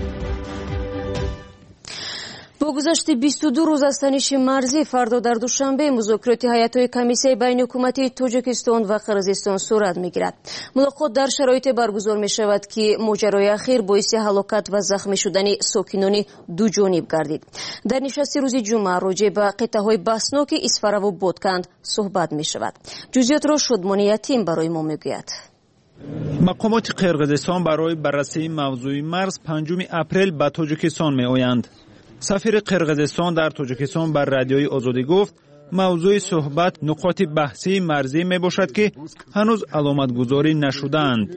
با گذشت 22 روز از تنش مرزی، فردا در دوشنبه مذاکرات هیئت‌های کمیسیون بین حکومت تاجیکستان و قرقیزستان صورت می‌گیرد. ملاقات در شرایط برگزار می‌شود که ماجرای اخیر باعث هلاکت و زخمی شدن ساکنان دو جانب گردید. در نشست روز جمعه راجع به قطعه‌های بحثناک اسفره و بادکند صحبت می‌شود. جزئیات را شادمانی یتیم برای ما می‌گوید. مقامات قرقیزستان برای بررسی موضوع مرز 5 اپریل به تاجیکستان می‌آیند. سفیر قرقیزستان در تاجیکستان بر رادیوی آزادی گفت موضوع صحبت نقاط بحثی مرزی می باشد که هنوز علامت گذاری نشدند.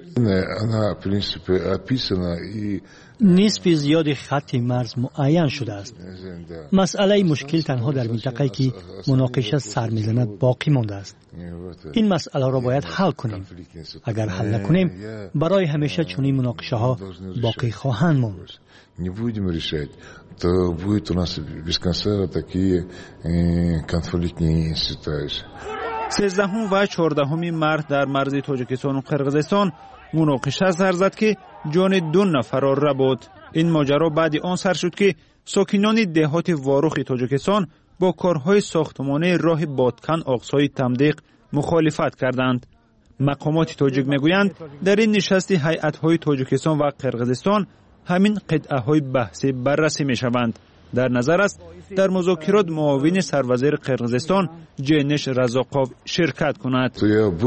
نصف زیاد خط مرز معین شده است. مسئله مشکل تنها در منطقه‌ای که مناقشه سر می‌زند باقی مانده است. این مسئله را باید حل کنیم. اگر حل نکنیم برای همیشه چنین مناقشه‌ها باقی خواهند ماند. Не будем решать, то будет у нас без конца такие конфликтные ситуации. 13 و 14 مارس در مرز تاجیکستان و قرقیزستان مناقشه سر زد که جان 2 نفر را برد. این ماجرا بعد آن سر شد که ساکنان دهات واروخ تاجیکستان با کارهای ساختمانی راه بادکن اقصای تمدیق مخالفت کردند. مقامات تاجیک میگویند در این نشست هیئت‌های تاجیکستان و قرقیزستان همین قطعه‌های بحثی بررسی می‌شوند. در نظر است در مذاکرات معاون سروزیر قرقیزستان جنش رزاقوف شرکت کند.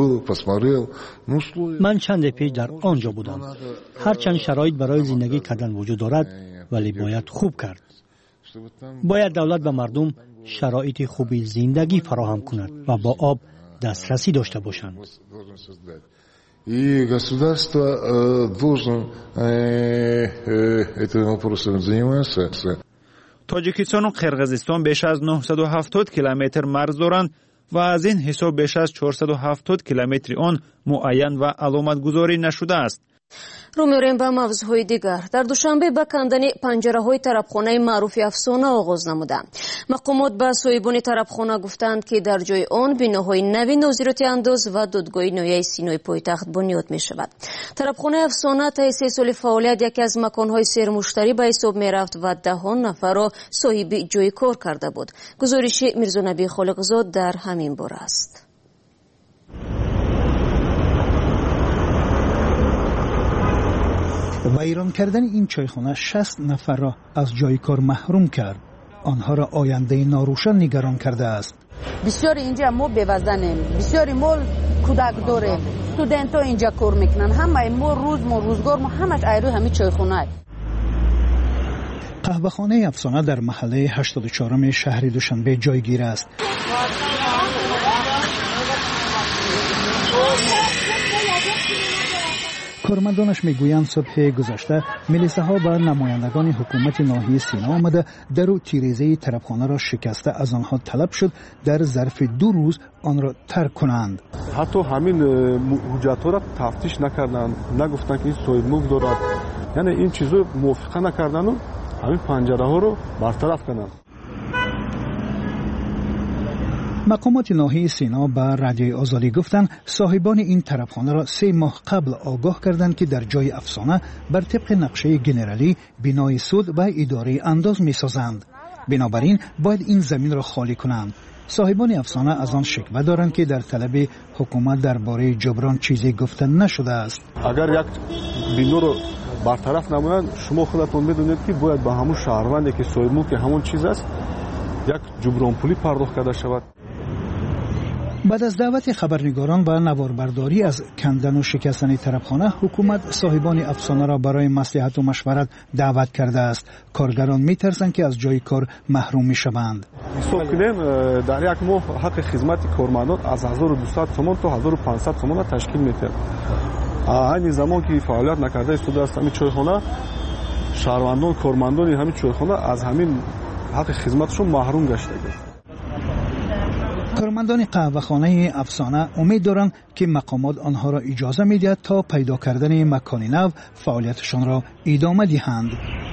من چند پیش در آنجا بودم. هرچند شرایط برای زندگی کردن وجود دارد ولی باید خوب کرد. باید دولت به مردم شرایط خوبی زندگی فراهم کند و با آب دسترسی داشته باشند. И государство должно этим вопросом заниматься. تاجیکستان و قرقیزستان بیش از 970 کیلومتر مرز دارند و از این حساب بیش از 470 کیلومتر آن معین و علامت گذاری نشده است. رو می‌ریم به موضوعهای دیگر. در دوشنبه به کندن پنجره‌های طربخانه معروف افسانه آغاز نمودند. مقامات به صاحبان طربخانه گفتند که در جای آن بناهای نوی نظارت انداز و دادگاه ناحیه سینای پایتخت بنیاد می‌شود. طربخانه افسانه تا 3 سال فعالیت یکی از مکان‌های سرمشتری به حساب می‌رفت و 10 نفر را صاحب جای کار کرده بود. گزارش میرزا نبی خالقزاد در همین باره است. ویران کردن این چایخانه 60 نفر را از جای کار محروم کرد. آنها را آینده ناروشن نگران کرده است. بسیاری اینجا ما بوزنیم، بسیاری مول کودک داره، استودنت ها اینجا کار میکنن، همه ما روزگار ما همش ایرو همین چایخانه. قهوه‌خانه افسانه در محله 84 شهر دوشنبه جایگیر است. کارمندانش میگویند صبح گذشته میلیساها به نمایندگان حکومت ناحیه سینا آمده در او تیریزه طرفخانه را شکسته از آنها طلب شد در ظرف 2 روز آن را ترک کنند. حتی همین حجت‌ها را تفتیش نکردند، نگفتند که این صاحب دارد، یعنی این چیزو موافقه نکردند و همین پنجره ها رو برطرف کنند. مقامات ناحیه سینا به رادیوی آزادی گفتند صاحبان این طرفخانه را 3 ماه قبل آگاه کردند که در جای افسانه بر طبق نقشه گنرالی بنای سود و اداره انداز می سازند. بنابراین باید این زمین را خالی کنند. صاحبان افسانه از آن شکوه دارند که در طلب حکومت درباره جبران چیزی گفته نشده است. اگر یک بنا رو برطرف نمایند، شما خودتون میدونید که باید به همون شهروندی که صاحب ملک همون چیز است یک جبران پولی پرداخت کرده شود. بعد از دعوت خبرنگاران و نواربرداری از کندن و شکستن طرفخانه، حکومت صاحبان افسانه را برای مصلحت و مشورت دعوت کرده است. کارگران می‌ترسند که از جای کار محروم می‌شوند. حساب کنیم در یک ماه حق خدمت کارمندان از 1200 تومان تا 1500 تومان تشکیل می‌دهد. این زمان که فعالیت نکرده است است همین چایخانه، شهروندان کارمندان همین چایخانه از همین حق خدمتشون محروم گشته است. کارمندان قهوه‌خانه افسانه امید دارند که مقامات آنها را اجازه می‌دهد تا پیدا کردن مکان نو فعالیتشان را ادامه دهند.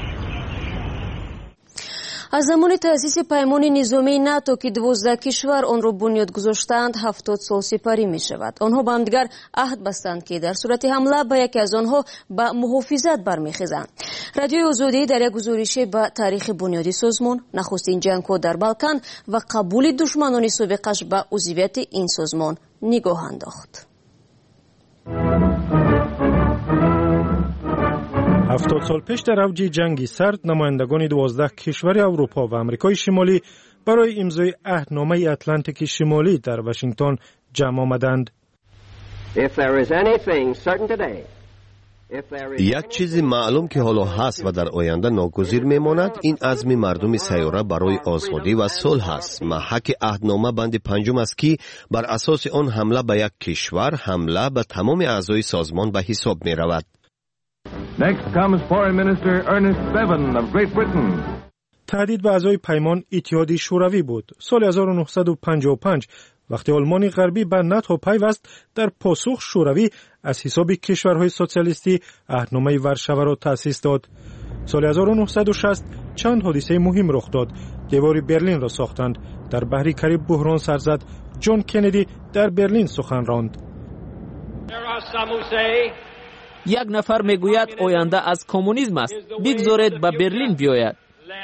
از زمان تأسیس پیمان نظامی ناتو که 12 کشور آن را بنیاد گذاشتند 70 سال سپری می شود. آنها با هم دیگر عهد بستند که در صورت حمله به یکی از آنها به محافظت برمیخیزند. رادیوی آزادی در یک گزارش به تاریخ بنیادی سازمان، نخستین جنگ‌ها در بالکان و قبول دشمنان سابقش به عضویت این سازمان نگاه انداخت. 70 سال پیش در اوج جنگ سرد، نمایندگان 12 کشور اروپا و آمریکای شمالی برای امضای عهدنامه اتلانتیک شمالی در واشنگتن جمع آمدند. یک چیزی معلوم که حالا هست و در آینده ناگزیر میماند، این عزم مردم سیاره برای آزادی و صلح است. محک عهدنامه بند 5 است که بر اساس آن حمله به یک کشور حمله به تمام اعضای سازمان به حساب می رود. Next comes Foreign Minister Ernest Bevin of Great Britain. تهدید به اعضای پیمان اتحادیه شوروی بود. سال 1955 وقتی آلمان غربی به ناتو پیوست، در پاسخ شوروی از حساب کشورهای سوسیالیستی عهدنامه ورشو را تأسیس داد. سال 1960 چند حادثه مهم رخ داد. دیوار برلین را ساختند. در بحری کریب بحران سر زد. جان کندی در برلین سخن راند. یک نفر میگوید آینده از کمونیسم است. بگذارید به برلین بیاید.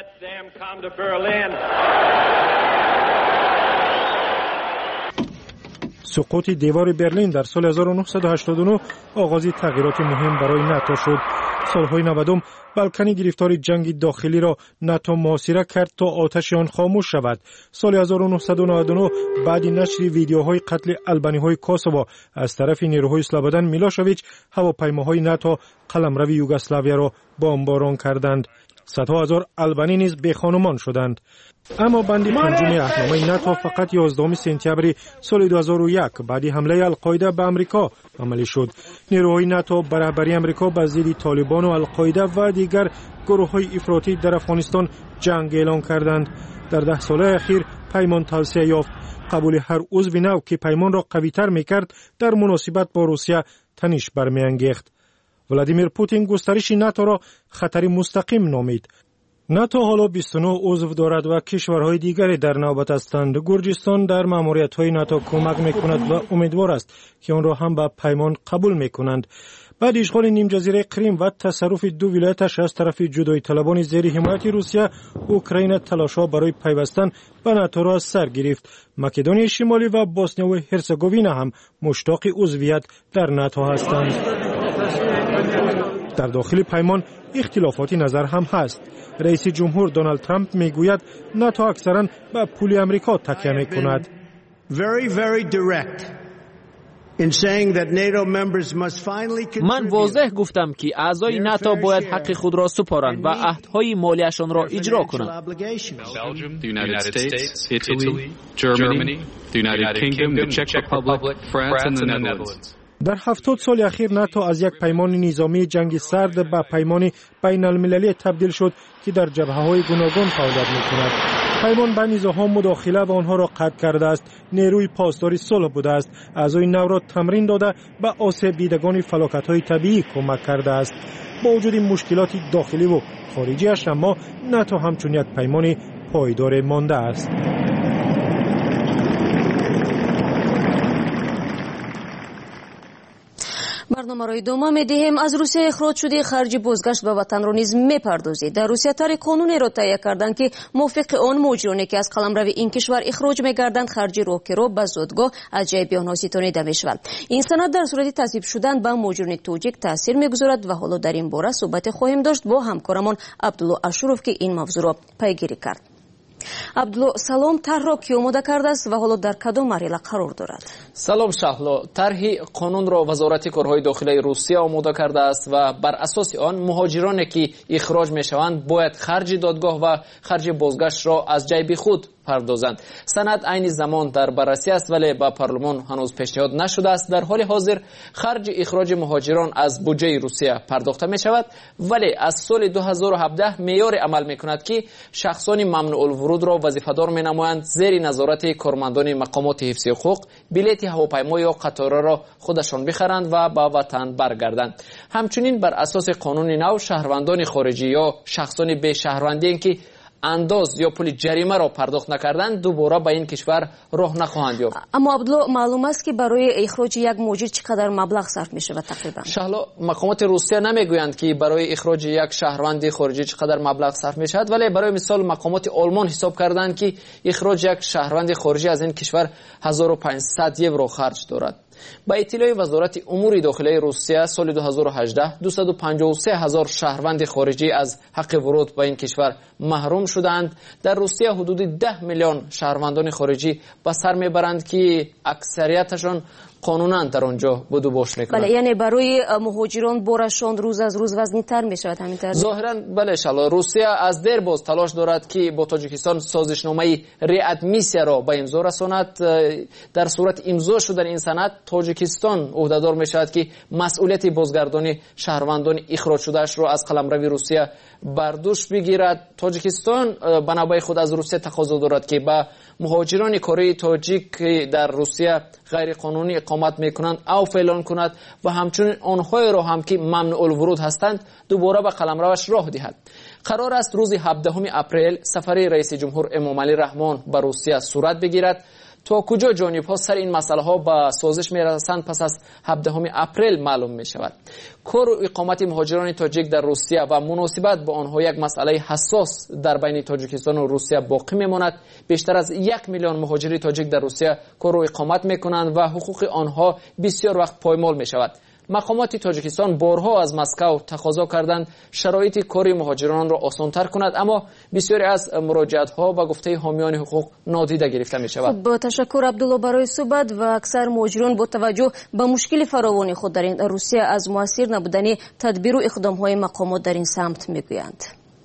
سقوط دیوار برلین در سال 1989 آغازی تغییرات مهم برای ناتو شد. سالهای 90 بالکانی گرفتار جنگ داخلی را ناتو محاصره کرد تا آتش آن خاموش شود. سال 1999 بعد نشر ویدیوهای قتل آلبانی‌های کوسوو از طرف نیروهای اسلوبودان میلوشویچ، هواپیماهای ناتو قلمرو یوگسلاویا را بمباران کردند. صدها هزار آلبانی نیز بی‌خانمان شدند. اما بند 5 عهدنامه ناتو فقط 11 سپتامبر سال 2001 بعد حمله القاعده به آمریکا عملی شد. نیروهای ناتو به رهبری آمریکا به ضد طالبان و القاعده و دیگر گروه‌های افراطی در افغانستان جنگ اعلام کردند. در 10 سال اخیر پیمان توسعه یافت. قبول هر عضو نو که پیمان را قوی‌تر می‌کرد در مناسبت با روسیه تنش برمی‌انگیخت. ولادیمیر پوتین گسترش ناتو را خطر مستقیم نامید. ناتو حالا 29 عضو دارد و کشورهای دیگری در نوبت هستند. گرجستان در ماموریت‌های ناتو کمک می‌کند و امیدوار است که آن را هم به پیمان قبول می‌کنند. بعد اشغال نیم جزیره کریم و تصرف 2 ولایتش از طرف جدایی طلبان زیر حمایت روسیه، اوکراین تلاش‌ها برای پیوستن به ناتو را سر گرفت. مکدونیای شمالی و بوسنیا و هرزگوین هم مشتاق عضویت در ناتو هستند. در داخل پیمان اختلافات نظر هم هست. رئیس جمهور دونالد ترامپ میگوید ناتو اکثرا به پول آمریکا تکیه میکند. من واضح گفتم که اعضای ناتو باید حق خود را سپارند و عهدهای مالیشان را اجرا کنند. در 70 سال اخیر ناتو از یک پیمان نظامی جنگ سرد به پیمان بین المللی تبدیل شد که در جبهه‌های گوناگون فعالیت می‌کند. پیمان به نیروها مداخله و آنها را قطع کرده است، نیروی پاسداری صلح بوده است، اعضای نو را تمرین داده به آسیب دیدگان فلاکت‌های طبیعی کمک کرده است. با وجود مشکلات داخلی و خارجی‌اش اما ناتو همچون یک پیمان پایدار مانده است. برنامه را ادامه می‌دهیم. از روسیه اخراج شده خرج بازگشت به وطن را نیز می‌پردازید. در روسیه طرح قانونی را تهیه کردند که موافق آن مهاجرانی که از قلمرو این کشور اخراج می‌گردند خرج راهرو به زادگاه از جیب آنها ستانیده می‌شود. این سند در صورت تصویب شدن به مهاجران توجیک تاثیر می‌گذارد و حالا در این باره صحبت خواهیم داشت با همکارمان عبدالله اشروف که این موضوع را پیگیری کرد. عبدالله سلام، طرح را کی آماده کرده است و حالا در کدام مرحله قرار دارد؟ سلام شهلا، طرح قانون را وزارت کارهای داخلی روسیه آماده کرده است و بر اساس آن مهاجرانی که اخراج میشوند باید خرج دادگاه و خرج بازگشت را از جیب خود پردازند. سند عین زمان در بررسی است ولی به پارلمان هنوز پیشنهاد نشده است. در حال حاضر خرج اخراج مهاجران از بودجه روسیه پرداخته می شود ولی از سال 2017 معیار عمل می کند که شخصان ممنوع الورود را وظیفه‌دار می نمایند زیر نظارت کارمندان مقامات حفظی حقوق بلیط هواپیما یا قطار را خودشان بخرند و به وطن برگردند. همچنین بر اساس قانون نو شهروندان خارجی یا شخصان به شهروندی که انداز یا پول جریمه را پرداخت نکردند دوباره به این کشور راه نخواهند یافت. اما عبدالله معلوم است که برای اخراج یک مهاجر چقدر مبلغ صرف می شود تقریبا؟ شهلا، مقامات روسیه نمیگویند که برای اخراج یک شهروند خارجی چقدر مبلغ صرف می شود ولی برای مثال مقامات آلمان حساب کردند که اخراج یک شهروند خارجی از این کشور 1500 یورو خرج دارد. با اطلاع وزارت امور داخلی روسیه سال 2018 253,000 شهروند خارجی از حق ورود به این کشور محروم شدند. در روسیه حدود 10 میلیون شهروندان خارجی به سر میبرند که اکثریتشان قانونا در آنجا بود و باش میکنند. بله، یعنی برای مهاجران بارشان روز از روز وزنی‌تر میشود همینطور. ظاهرا بله شالا، روسیه از دیر باز تلاش دارد که با تاجیکستان سازشنامه ریادمیسیا را به امضا رساند. در صورت امضا شدن این سند تاجیکستان عهدهدار میشود که مسئولیت بازگردانی شهروندان اخراج شدهش را از قلمرو روسیه بر دوش بگیرد. تاجیکستان به نوبه خود از روسیه تقاضا دارد که به مهاجران کره تاجیک در روسیه غیر قانونی اقامت میکنند او اعلان کند و همچنین آنهای را هم که ممنوع الورود هستند دوباره به قلمروش راه دهد. قرار است روز 17 اپریل سفر رئیس جمهور امامعلی رحمان به روسیه صورت بگیرد. تا کجا جانب‌ها سر این مسئله ها به سازش میرسند پس از 17 اپریل معلوم می شود. کار و اقامت مهاجران تاجیک در روسیه و مناسبت با آنها یک مسئله حساس در بین تاجیکستان و روسیه باقی میماند. بیشتر از 1 میلیون مهاجر تاجیک در روسیه کار و اقامت میکنند و حقوق آنها بسیار وقت پایمال می شود. مقامات تاجیکستان بارها از مسکو تقاضا کردند شرایط کار مهاجران را آسان‌تر کند اما بسیاری از مراجعت‌ها و گفته حامیان حقوق نادیده گرفته می‌شود. خب تشکر عبدالله برای صحبت. و اکثر مهاجران با توجه به مشکل فراوانی خود در این روسیه از مؤثر نبودن تدبیر و اقدام‌های مقامات در این سمت می‌گویند.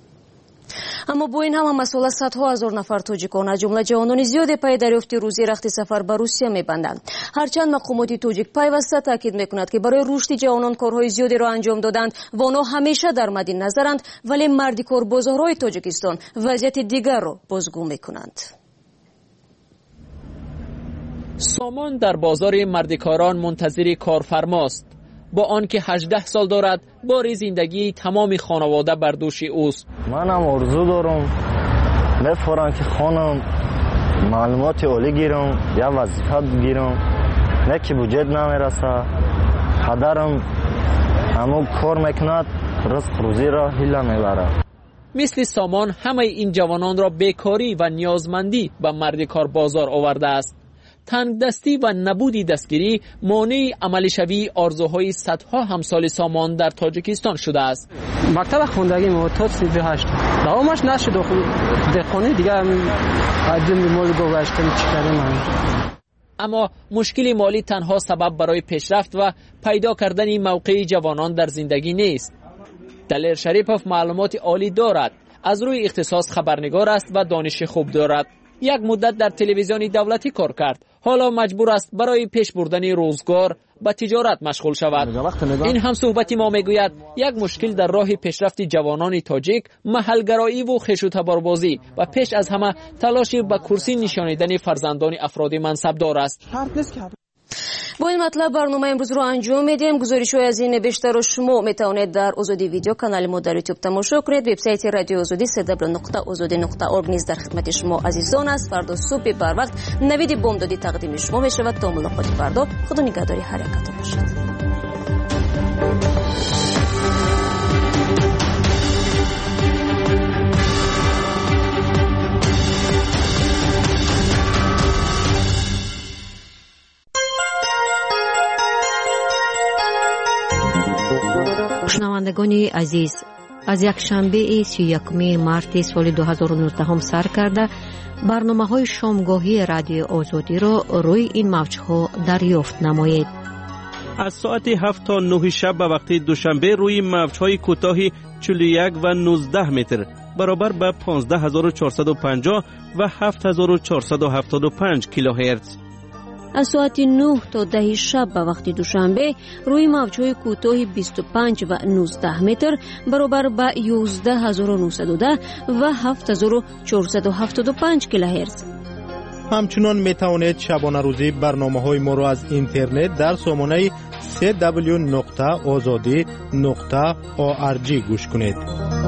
اما با این همه مسئله صدها هزار نفر تاجیکان از جمله جوانان زیادی پای دریافت روزی رخت سفر به روسیه می‌بندند. هرچند مقامات تاجیک پیوسته تاکید می‌کنند که برای رشد جوانان کارهای زیادی را انجام دادند و آنها همیشه در مد نظرند ولی مردکار بازارهای تاجیکستان وضعیت دیگر را بازگو می‌کنند. سامان در بازار مردکاران منتظر کارفرماست. با آنکه 18 سال دارد بار زندگی تمام خانواده بر دوش اوست. منم آرزو دارم بفرم که خانم معلومات عالی گیرم یا وظیفه بگیرم نه که بودجت نمیرسه. پدرم همون کار میکند رزق روزی را هیله میبره. مثل سامان همه این جوانان را بیکاری و نیازمندی به مردکار بازار آورده است. تنگ دستی و نبودی دستگیری مانع عملی شوی آرزوهای صدها همسال سامان در تاجیکستان شده است. مکتب خوندگی ما تا 38 دوامش نشد. دهقانی دیگه عجم مال گذاشتم چیکار من. اما مشکل مالی تنها سبب برای پیشرفت و پیدا کردن موقع جوانان در زندگی نیست. دلیر شریپوف معلومات عالی دارد، از روی اختصاص خبرنگار است و دانش خوب دارد. یک مدت در تلویزیون دولتی کار کرد، حالا مجبور است برای پیش بردن روزگار به تجارت مشغول شود. این هم صحبت ما میگوید یک مشکل در راه پیشرفت جوانان تاجیک محلگرایی و خشونت‌باربازی و پیش از همه تلاش به کرسی نشانیدن فرزندان افراد منصبدار است. با این مطلب برنامه امروز رو انجام میدیم. گزارش‌های از این بیشتر رو شما میتونید در آزادی ویدیو کانال ما در یوتیوب تماشا کنید. وبسایت رادیو آزادی www.azadi.org نیز در خدمت شما عزیزان است. فردا صبح بر وقت نوید بامدادی تقدیم شما میشود. تا ملاقات فردا، خدا نگهداری هر یکتون باشد. شنوندگان عزیز، از یک شنبه 31 مارت سال 2019 سر کرده برنامه‌های شامگاهی رادیو آزادی را روی این موج‌ها دریافت نمایید. از ساعت 7 تا 9 شب به وقت دوشنبه روی موج‌های کوتاه 41 و 19 متر برابر به 15450 و 7475 کیلوهرتز. از ساعت 9 تا 10 شب به وقت دوشنبه روی موج‌های کوتاه 25 و 19 متر برابر به 11910 و 7475 کیلوهرتز. همچنان میتوانید شبانه روزی برنامه‌های ما را از اینترنت در سامانه www.azadi.org گوش کنید.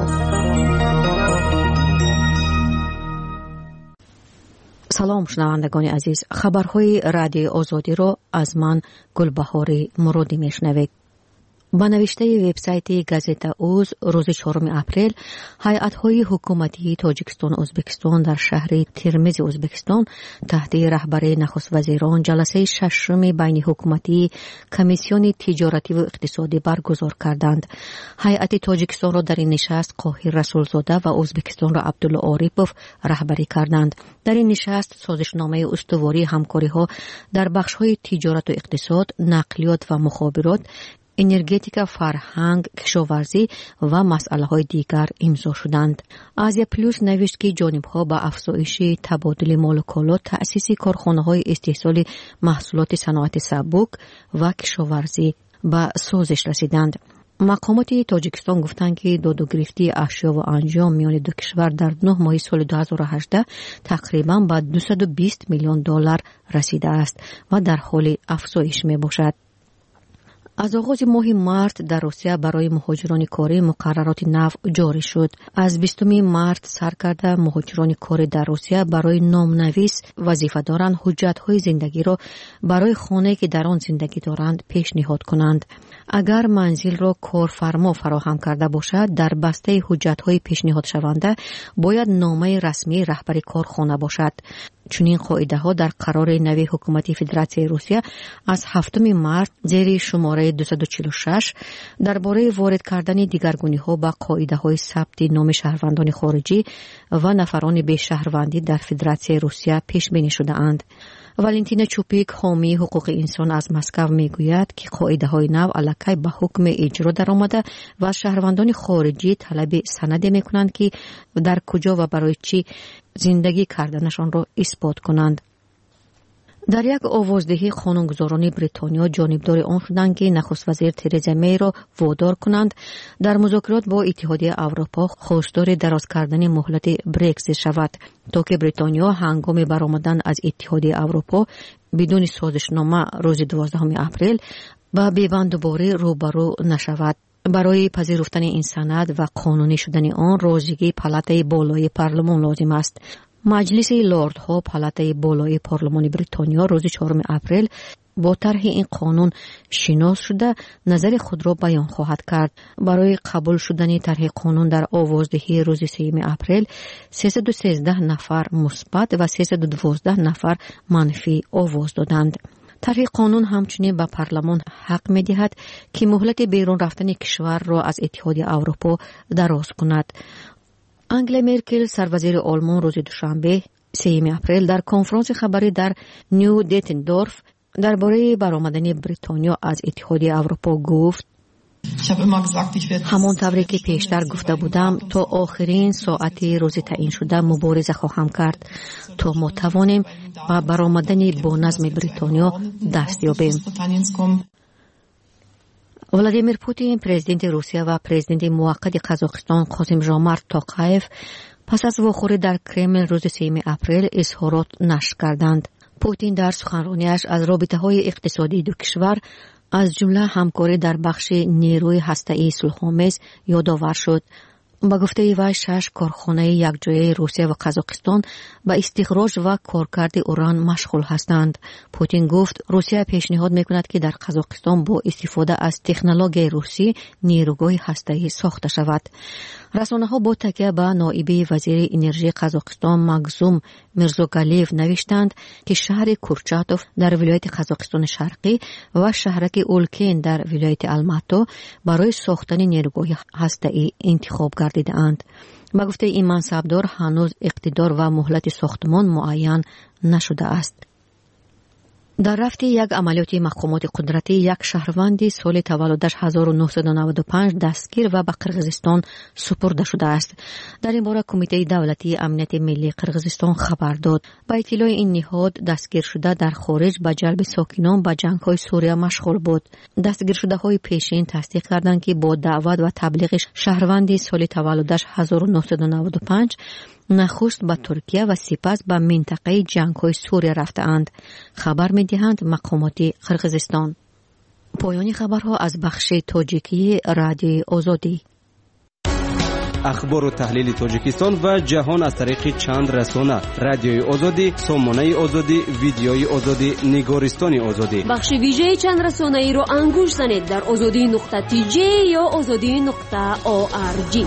سلام شنوندگان عزیز، خبرهای رادیو آزادی را از من گلبهار مرادی میشنوید. با نوشته وبسایت گازیتا اوز روز 4 اپریل، هیئت‌های حکومتی تاجیکستان و ازبکستان در شهر ترمز ازبکستان تحت رهبری نخست وزیران جلسه ششم بین حکومتی کمیسیون تجارتی و اقتصادی برگزار کردند. هیئت تاجیکستان را در این نشست قاهر رسولزاده و ازبکستان را عبدالله عارفوف رهبری کردند. در این نشست سازشنامه استواری همکاری‌ها در بخش‌های تجارت و اقتصاد، نقلیات و مخابرات، انرژتیک، فرهنگ، کشاورزی و مسائل‌های دیگر امضا شدند. آسیا پلوس نوشت که جانب‌ها با افزایش تبادل مال و کالا، تأسیس کارخانه‌های استحصال محصولات صنعت سبک و کشاورزی به سازش رسیدند. مقامات تاجیکستان گفتند که دادوگرفتی اشیا و انجام میان دو کشور در 9 ماه سال 2018 تقریباً به 220 میلیون دلار رسیده است و در حال افزایش میباشد. از آغاز ماه مارت در روسیه برای مهاجران کاری مقررات نو جاری شد. از 20 مارت سر کرده مهاجران کاری در روسیه برای نامنویس وظیفه دارند حجت‌های زندگی را برای خانه‌ای که در آن زندگی دارند پیشنهاد کنند. اگر منزل را کارفرما فراهم کرده باشد، در بسته حجت‌های پیشنهاد شونده باید نامه رسمی رهبر کارخانه باشد. چنین قاعده‌ها در قرار نوی حکومت فدراسیون روسیه از 7 مارت زیر شماره 246 درباره وارد کردن دیگرگونی‌ها با قاعده‌های ثبت نام شهروندان خارجی و نفران به شهروندی در فدراسیون روسیه پیش بینی شده‌اند. والنتینا چوپیک، حامی حقوق انسان از مسکو میگوید که قاعده‌های نو الکی به حکم اجرا درآمده و از شهروندان خارجی طلب سند می‌کنند که در کجا و برای چی زندگی کردنشان را اثبات کنند. در یک آوازدهی قانونگذاران بریتانیا جانبدار آن شدند که نخست وزیر ترزا می را وادار کنند در مذاکرات با اتحادیه اروپا خواستار دراز کردن مهلت برگزیت شود تا که بریتانیا هنگام برآمدن از اتحادیه اروپا بدون سازشنامه روز 12 اپریل با پیوند دوباره روبرو نشود. برای پذیرفتن این سند و قانونی شدن آن راضیگی پالاتای بالای پارلمان لازم است. مجلس لردها پالاتای بالای پارلمان بریتانیا روز 4 اپریل با طرح این قانون شناس شده نظر خود را بیان خواهد کرد. برای قبول شدن طرح قانون در آوازدهی روز 3 اپریل 313 نفر مثبت و 312 نفر منفی آواز دادند. طرح قانون همچنین به پارلمان حق می‌دهد که مهلت بیرون رفتن کشور را از اتحادیه اروپا دراز کند. انگلا مرکل سروزیر آلمان روز دوشنبه 3 اپریل در کنفرانس خبری در نیو دیتندورف درباره برآمدن بریتانیا از اتحادیه اروپا گفت: همون طوری که پیشتر گفته بودم تا آخرین ساعت روز تعیین شده مبارزه خواهم کرد تا ما توانیم به برآمدن با نظم بریتانیا دست یابیم. ولادیمیر پوتین، پرزیدنت روسیه و پرزیدنت موقت قزاقستان قاسم ژامارت توقایف پس از واخوری در کرملین روز 3 اپریل اظهارات نشر کردند. پوتین در سخنرانیش از رابطه‌های اقتصادی دو کشور از جمله همکاری در بخش نیروی هسته‌ای صلح‌آمیز یادآور شد. با گفته وی 6 کارخانه یکجایی روسیه و قزاقستان به استخراج و کارکرد اوران مشغول هستند. پوتین گفت روسیه پیشنهاد میکند که در قزاقستان با استفاده از تکنولوژی روسی نیروگاه هسته‌ای ساخته شود. رسانه‌ها با تکیه به نایب وزیر انرژی قزاقستان مگزوم میرزوگالیف نوشتند که شهر کورچاتوف در ولایت قزاقستان شرقی و شهرک اولکین در ولایت الماتو برای ساختن نیروگاه هسته‌ای انتخاب گردیده‌اند. با گفته این منصبدار هنوز اقتدار و مهلت ساختمان معین نشده است. در رفت یک عملیات مقامات قدرتی یک شهروند سال تولدش 1995 دستگیر و به قرقیزستان سپرده شده است. در این باره کمیته دولتی امنیت ملی قرقیزستان خبر داد. با اطلاع این نهاد دستگیر شده در خارج به جلب ساکنان به جنگ‌های سوریه مشغول بود. دستگیر شده‌های پیشین تصدیق کردند که با دعوت و تبلیغ شهروند سال تولدش 1995 نخست به ترکیه و سپس به منطقه جنگ‌های سوریه رفته‌اند. خبر می‌دهند مقامات قرقیزستان. پایان خبرها از بخش تاجیکی رادیوی آزادی. اخبار و تحلیل تاجیکستان و جهان از طریق چند رسانه: رادیوی آزادی، سامانه آزادی، ویدیوی آزادی، نگارستان آزادی. بخش ویژه چند رسانه‌ای رو انگوش زنید در azadi.tj یا azadi.org.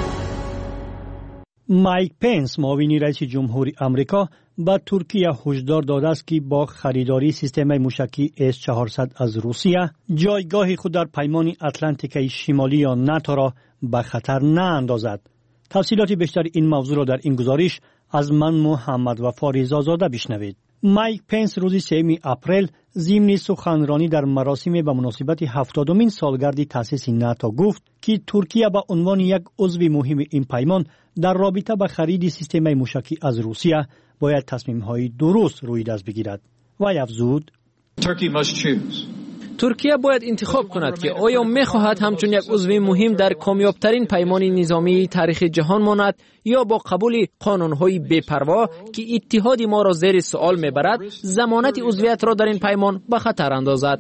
مایک پنس، معاون رئیس جمهوری آمریکا، به ترکیه هشدار داده است که با خریداری سیستم موشکی S-400 از روسیه جایگاه خود در پیمان اتلانتیک شمالی یا ناتو را به خطر ناندازد. تفصیلات بیشتر این موضوع را در این گزارش از من محمد وفا رضازاده بشنوید. مایک پنس روز 3 اپریل ضمن سخنرانی در مراسم به مناسبت 70مین سالگرد تأسیس ناتو گفت که ترکیه به عنوان یک عضو مهم این پیمان در رابطه با خرید سیستم موشکی از روسیه باید تصمیم‌های درست روی دست بگیرد. و افزود: ترکیه باید انتخاب کند که آیا می‌خواهد همچون یک عضو مهم در کامیابترین پیمان نظامی تاریخ جهان ماند یا با قبول قانون‌های بی‌پروا که اتحاد ما را زیر سوال می‌برد ضمانت عضویت را در این پیمان به خطر اندازد.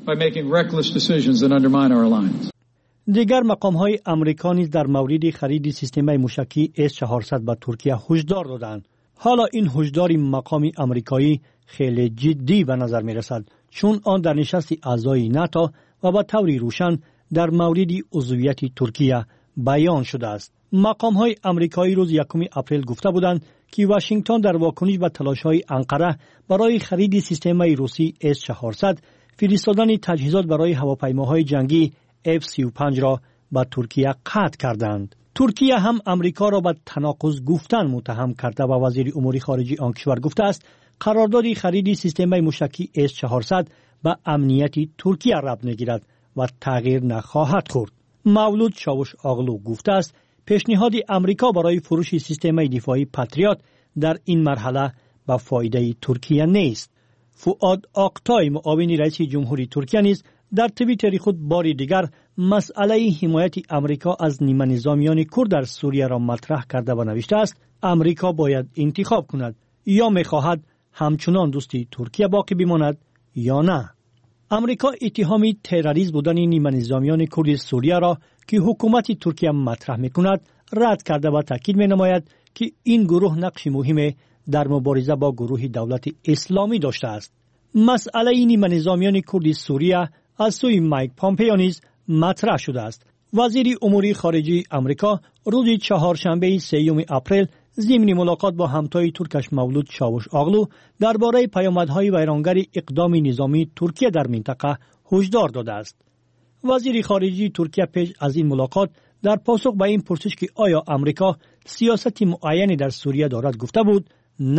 دیگر مقام‌های امریکا نیز در مورد خرید سیستم موشکی S-400 به ترکیه هشدار دادند. حالا این هشدار مقام امریکایی خیلی جدی به نظر می‌رسد، چون آن در نشست اعضای ناتو و به طور روشن در مورد عضویت ترکیه بیان شده است. مقام‌های امریکایی روز 1 اپریل گفته بودند که واشنگتن در واکنش به تلاش‌های انقره برای خرید سیستم روسی S-400 فرستادن تجهیزات برای هواپیماهای جنگی F-35 را به ترکیه قطع کردند. ترکیه هم امریکا را به تناقض گفتن متهم کرده و وزیر امور خارجه آن کشور گفته است قرارداد خرید سیستم موشکی S-400 به امنیت ترکیه ربط می‌گیرد و تغییر نخواهد کرد. مولود چاوش آغلو گفته است پیشنهاد امریکا برای فروش سیستم دفاعی پاتریوت در این مرحله به فایده ترکیه نیست. فؤاد آقتای، معاون رئیس جمهوری ترکیه نیز در توییتر خود بار دیگر مسئله حمایت امریکا از نیمه نظامیان کرد در سوریه را مطرح کرده و نوشته است امریکا باید انتخاب کند، یا می‌خواهد همچنان دوستی ترکیه باقی بماند یا نه. امریکا اتهام تروریسم بودن نیمه نظامیان کرد سوریه را که حکومت ترکیه مطرح می‌کند رد کرده و تاکید می‌نماید که این گروه نقش مهمی در مبارزه با گروه دولت اسلامی داشته است. مسئله نیمه نظامیان کرد سوریه از سوی مایک پامپئو نیز مطرح شده است. وزیر امور خارجه آمریکا روز چهارشنبه 3 اپریل ضمن ملاقات با همتای ترکش مولود چاوش آغلو درباره پیامدهای ویرانگر اقدام نظامی ترکیه در منطقه هشدار داده است. وزیر خارجه ترکیه پیش از این ملاقات در پاسخ به این پرسش که آیا امریکا سیاست معینی در سوریه دارد گفته بود نه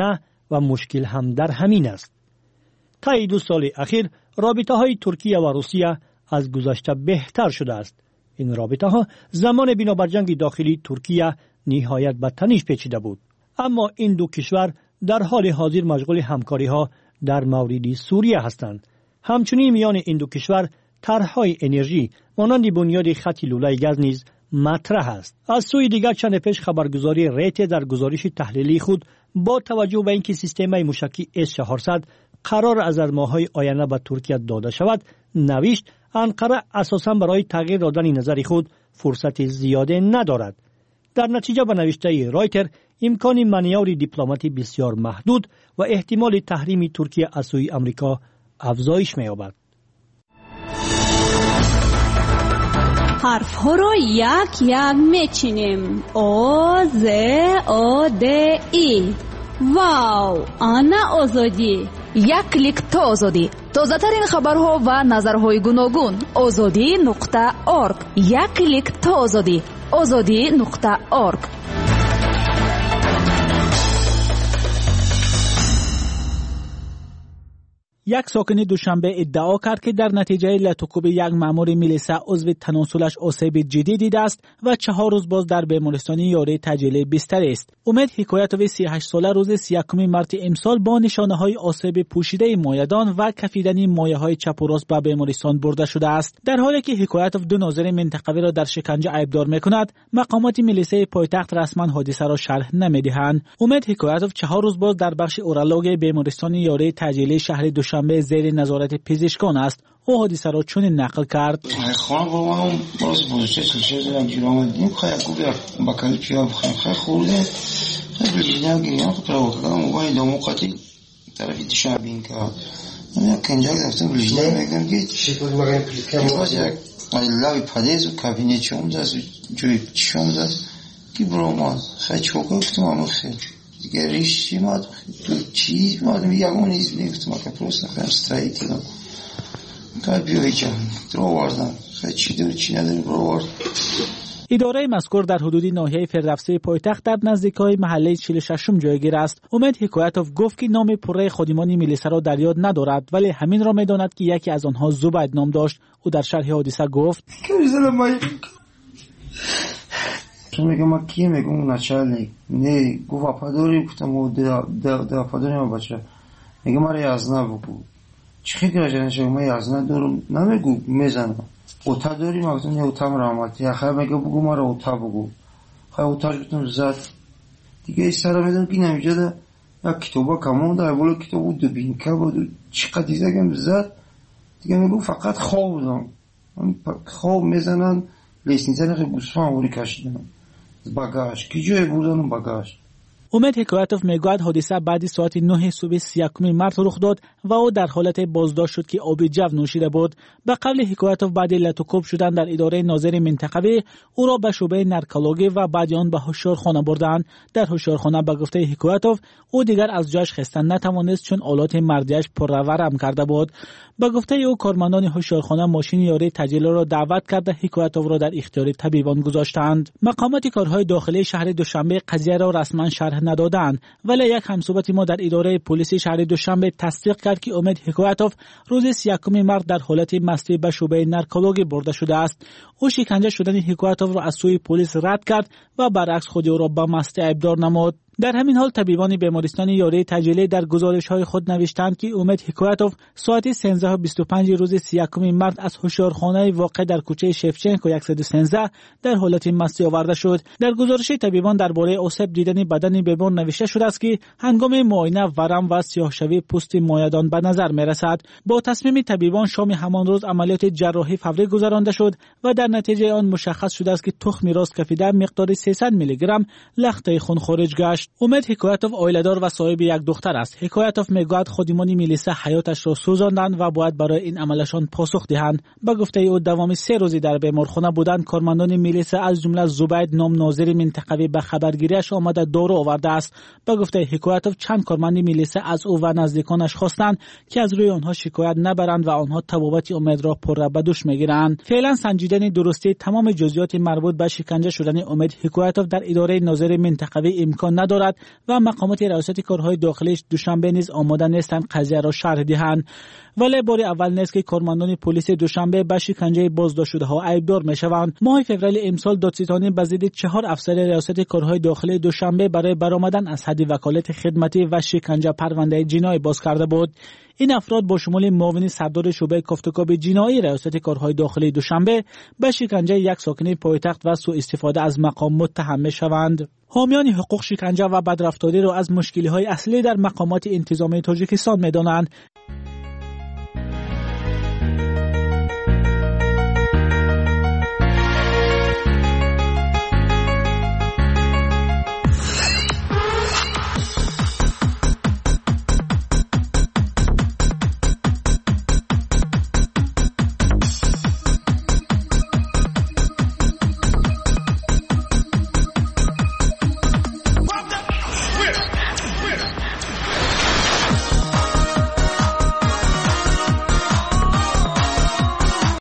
و مشکل هم در همین است. طی 2 سال اخیر رابطه های ترکیه و روسیه از گذشته بهتر شده است. این رابطه ها زمان بنابر جنگ داخلی ترکیه نهایت به تنش پیچیده بود. اما این دو کشور در حال حاضر مشغول همکاری ها در مورد سوریه هستند. همچنین میان این دو کشور طرح‌های انرژی مانند بنیاد خط لوله گاز نیز مطرح است. از سوی دیگر چند پیش خبرگزاری ریت در گزارش تحلیلی خود با توجه به اینکه سیستم موشکی S-400 قرار از ماه‌های آینده به ترکیه داده شود نوشت انقره اساساً برای تغییر دادن نظر خود فرصت زیاده ندارد. در نتیجه به نوشته رایتر امکان مانور دیپلماتی بسیار محدود و احتمال تحریم ترکیه از سوی آمریکا افزایش می‌یابد. حرف ها را یک یک میچینیم. او ز او د ای. واو، آنا آزادی. یک کلیک تا آزادی. تازه ترین خبرها و نظرهای گوناگون. azadi.org. یک کلیک تا آزادی. azadi.org. یک ساکن دوشنبه ادعا کرد که در نتیجه لطوکوب یک مأمور میلیسا عضو تناسلش آسیب جدی دیده است و 4 روز باز در بیمارستان یاری تعجیل بستر است. امید حکایتوف 38 ساله روز 31 مارس امسال با نشانه‌های آسیب پوشیده مایه‌دان و کفیدن مایه‌های چپ و راست به بیمارستان برده شده است. در حالی که حکایتوف 2 ناظر منطقوی را در شکنجه ایبدار می‌کند، مقامات میلیسای پایتخت رسما حادثه را شرح نمی‌دهند. امید حکایتوف 4 روز باز در بخش اورولوژی بیمارستان یاری تعجیل شهر دوشنبه زیر نظارت پزشکان است. او حادثه را چنین نقل کرد: خانم با من باز بوده چه دارم گیرام دیدم خیلی خوبه با کلی پیام خیلی خورده خیلی جدی گیرام پروکام و این دو قتی طرفی تشابین که من کنجا گفتم بلیجنه میگم که شکل مگه پلیکام باز یک لای پادیز و کابینه چوم دست جوی چوم دست کی برام خیلی چوکا گفتم اما خیلی دیگه ریشی ما تو چی ما میگم اون نیست میگفتم که پروسه خیلی استرایتی دارم که بیایی جان درو واردم خیلی چی داری چی نداری برو وارد. اداره مذکور در حدود ناحیه فردوسی پایتخت در نزدیکای محله 46 جایگیر است. امید حکایتوف گفت که نام پره خادمان میلیسا را در یاد ندارد ولی همین را میداند که یکی از آنها زبید نام داشت. او در شرح حادثه گفت تو میگم ما کی میگم نچالی نه گفت اپادوری گفتم او ده اپادوری ما بچه میگم ما یازنا بگو چی خیلی راجعنشه ما یازنا دارم نمیگو میزنم اوتا داریم اگه نه اوتام رحمتی آخر میگه بگو ما رو اوتا بگو خیلی اوتاش گفتم زد دیگه این سر میدم که نمیجه ده یا کتابا کمون ده اولا کتابو دو بینکه بود چقدر دیزه گم زد دیگه میگو فقط خواب بودم خواب میزنن لیسنیزن خیلی گوسفان اوری کشیدن باگاش کی جای بردن باگاش. امید حکایتوف میگوید حادثه بعد ساعت 9 صبح 31 مارس رخ داد و او در حالت بازداشت شد که آب جو نوشیده بود. به قول حکایتوف بعد لطوکوب شدن در اداره ناظر منطقوی او را به شعبه نرکولوژی و بعد آن به هوشیارخانه بردند. در هوشیارخانه به گفته حکایتوف او دیگر از جایش خستن نتوانست چون آلات مردیش پرورم کرده بود. به گفته او کارمندان هوشیارخانه ماشین یاری تعجیل را دعوت کرده حکایتوف را در اختیار طبیبان گذاشتند. مقامات کارهای داخلی شهر دوشنبه قضیه را رسما شرح ندادند ولی یک همصحبت ما در اداره پلیس شهر دوشنبه تصدیق کرد که امید حکایتوف روز 31 مارس در حالت مستی به شعبه نرکولوژی برده شده است. او شکنجه شدن حکایتوف را از سوی پلیس رد کرد و برعکس خود او را به مستی ایبدار نمود. در همین حال طبیبان بیمارستان یاری تعجیلی در گزارش‌های خود نوشتند که امید حکایتوف ساعت 13:25 روز 31 مارس از هوشیارخانه واقع در کوچه شفچنکو 113 در حالت مستی آورده شد. در گزارش طبیبان درباره آسیب دیدن بدن بیمار نوشته شده است که هنگام معاینه ورم و سیاه‌شوی پوست مایه‌دان به نظر می‌رسد. با تصمیم طبیبان شام همان روز عملیات جراحی فوری گذرانده شد و در نتیجه آن مشخص شده است که تخم راست کفیده مقدار 300 میلی گرم لخته خون خارج گشت. امید حکایتوف عائله‌دار و صاحب یک دختر است. حکایتوف میگوید خادمان میلیسا حیاتش را سوزاندند و باید برای این عملشان پاسخ دهند. به گفته او دوام 3 روزی در بیمارخانه بودند. کارمندان میلیسا از جمله زبید نام ناظر منطقوی به خبرگیریش آمده دارو آورده است. به گفته حکایتوف چند کارمند میلیسا از او و نزدیکانش خواستند که از روی آنها شکایت نبرند و آنها تبابت امید را پر به دوش میگیرند. فعلا سنجیدن درستی تمام جزئیات مربوط به شکنجه شدن امید حکایتوف در اداره ناظر منطقوی امکان ندارد ندارد و مقامات ریاست کارهای داخلیش دوشنبه نیز آماده نیستند قضیه را شرح دهند. ولی بار اول نیست که کارمندان پلیس دوشنبه به شکنجه بازداشت شده ها عیبدار میشوند. ماه فوریه امسال دادستانی به ضد 4 افسر ریاست کارهای داخلی دوشنبه برای برآمدن از حد وکالت خدمتی و شکنجه پرونده جنایی باز کرده بود. این افراد با شمول معاون سردار شعبه کافتکاب جنایی ریاست کارهای داخلی دوشنبه به شکنجه یک ساکن پایتخت و سوء استفاده از مقام متهم میشوند. حامیان حقوق شکنجه و بدرفتاری را از مشکل‌های اصلی در مقامات انتظامی تاجیکستان می‌دانند.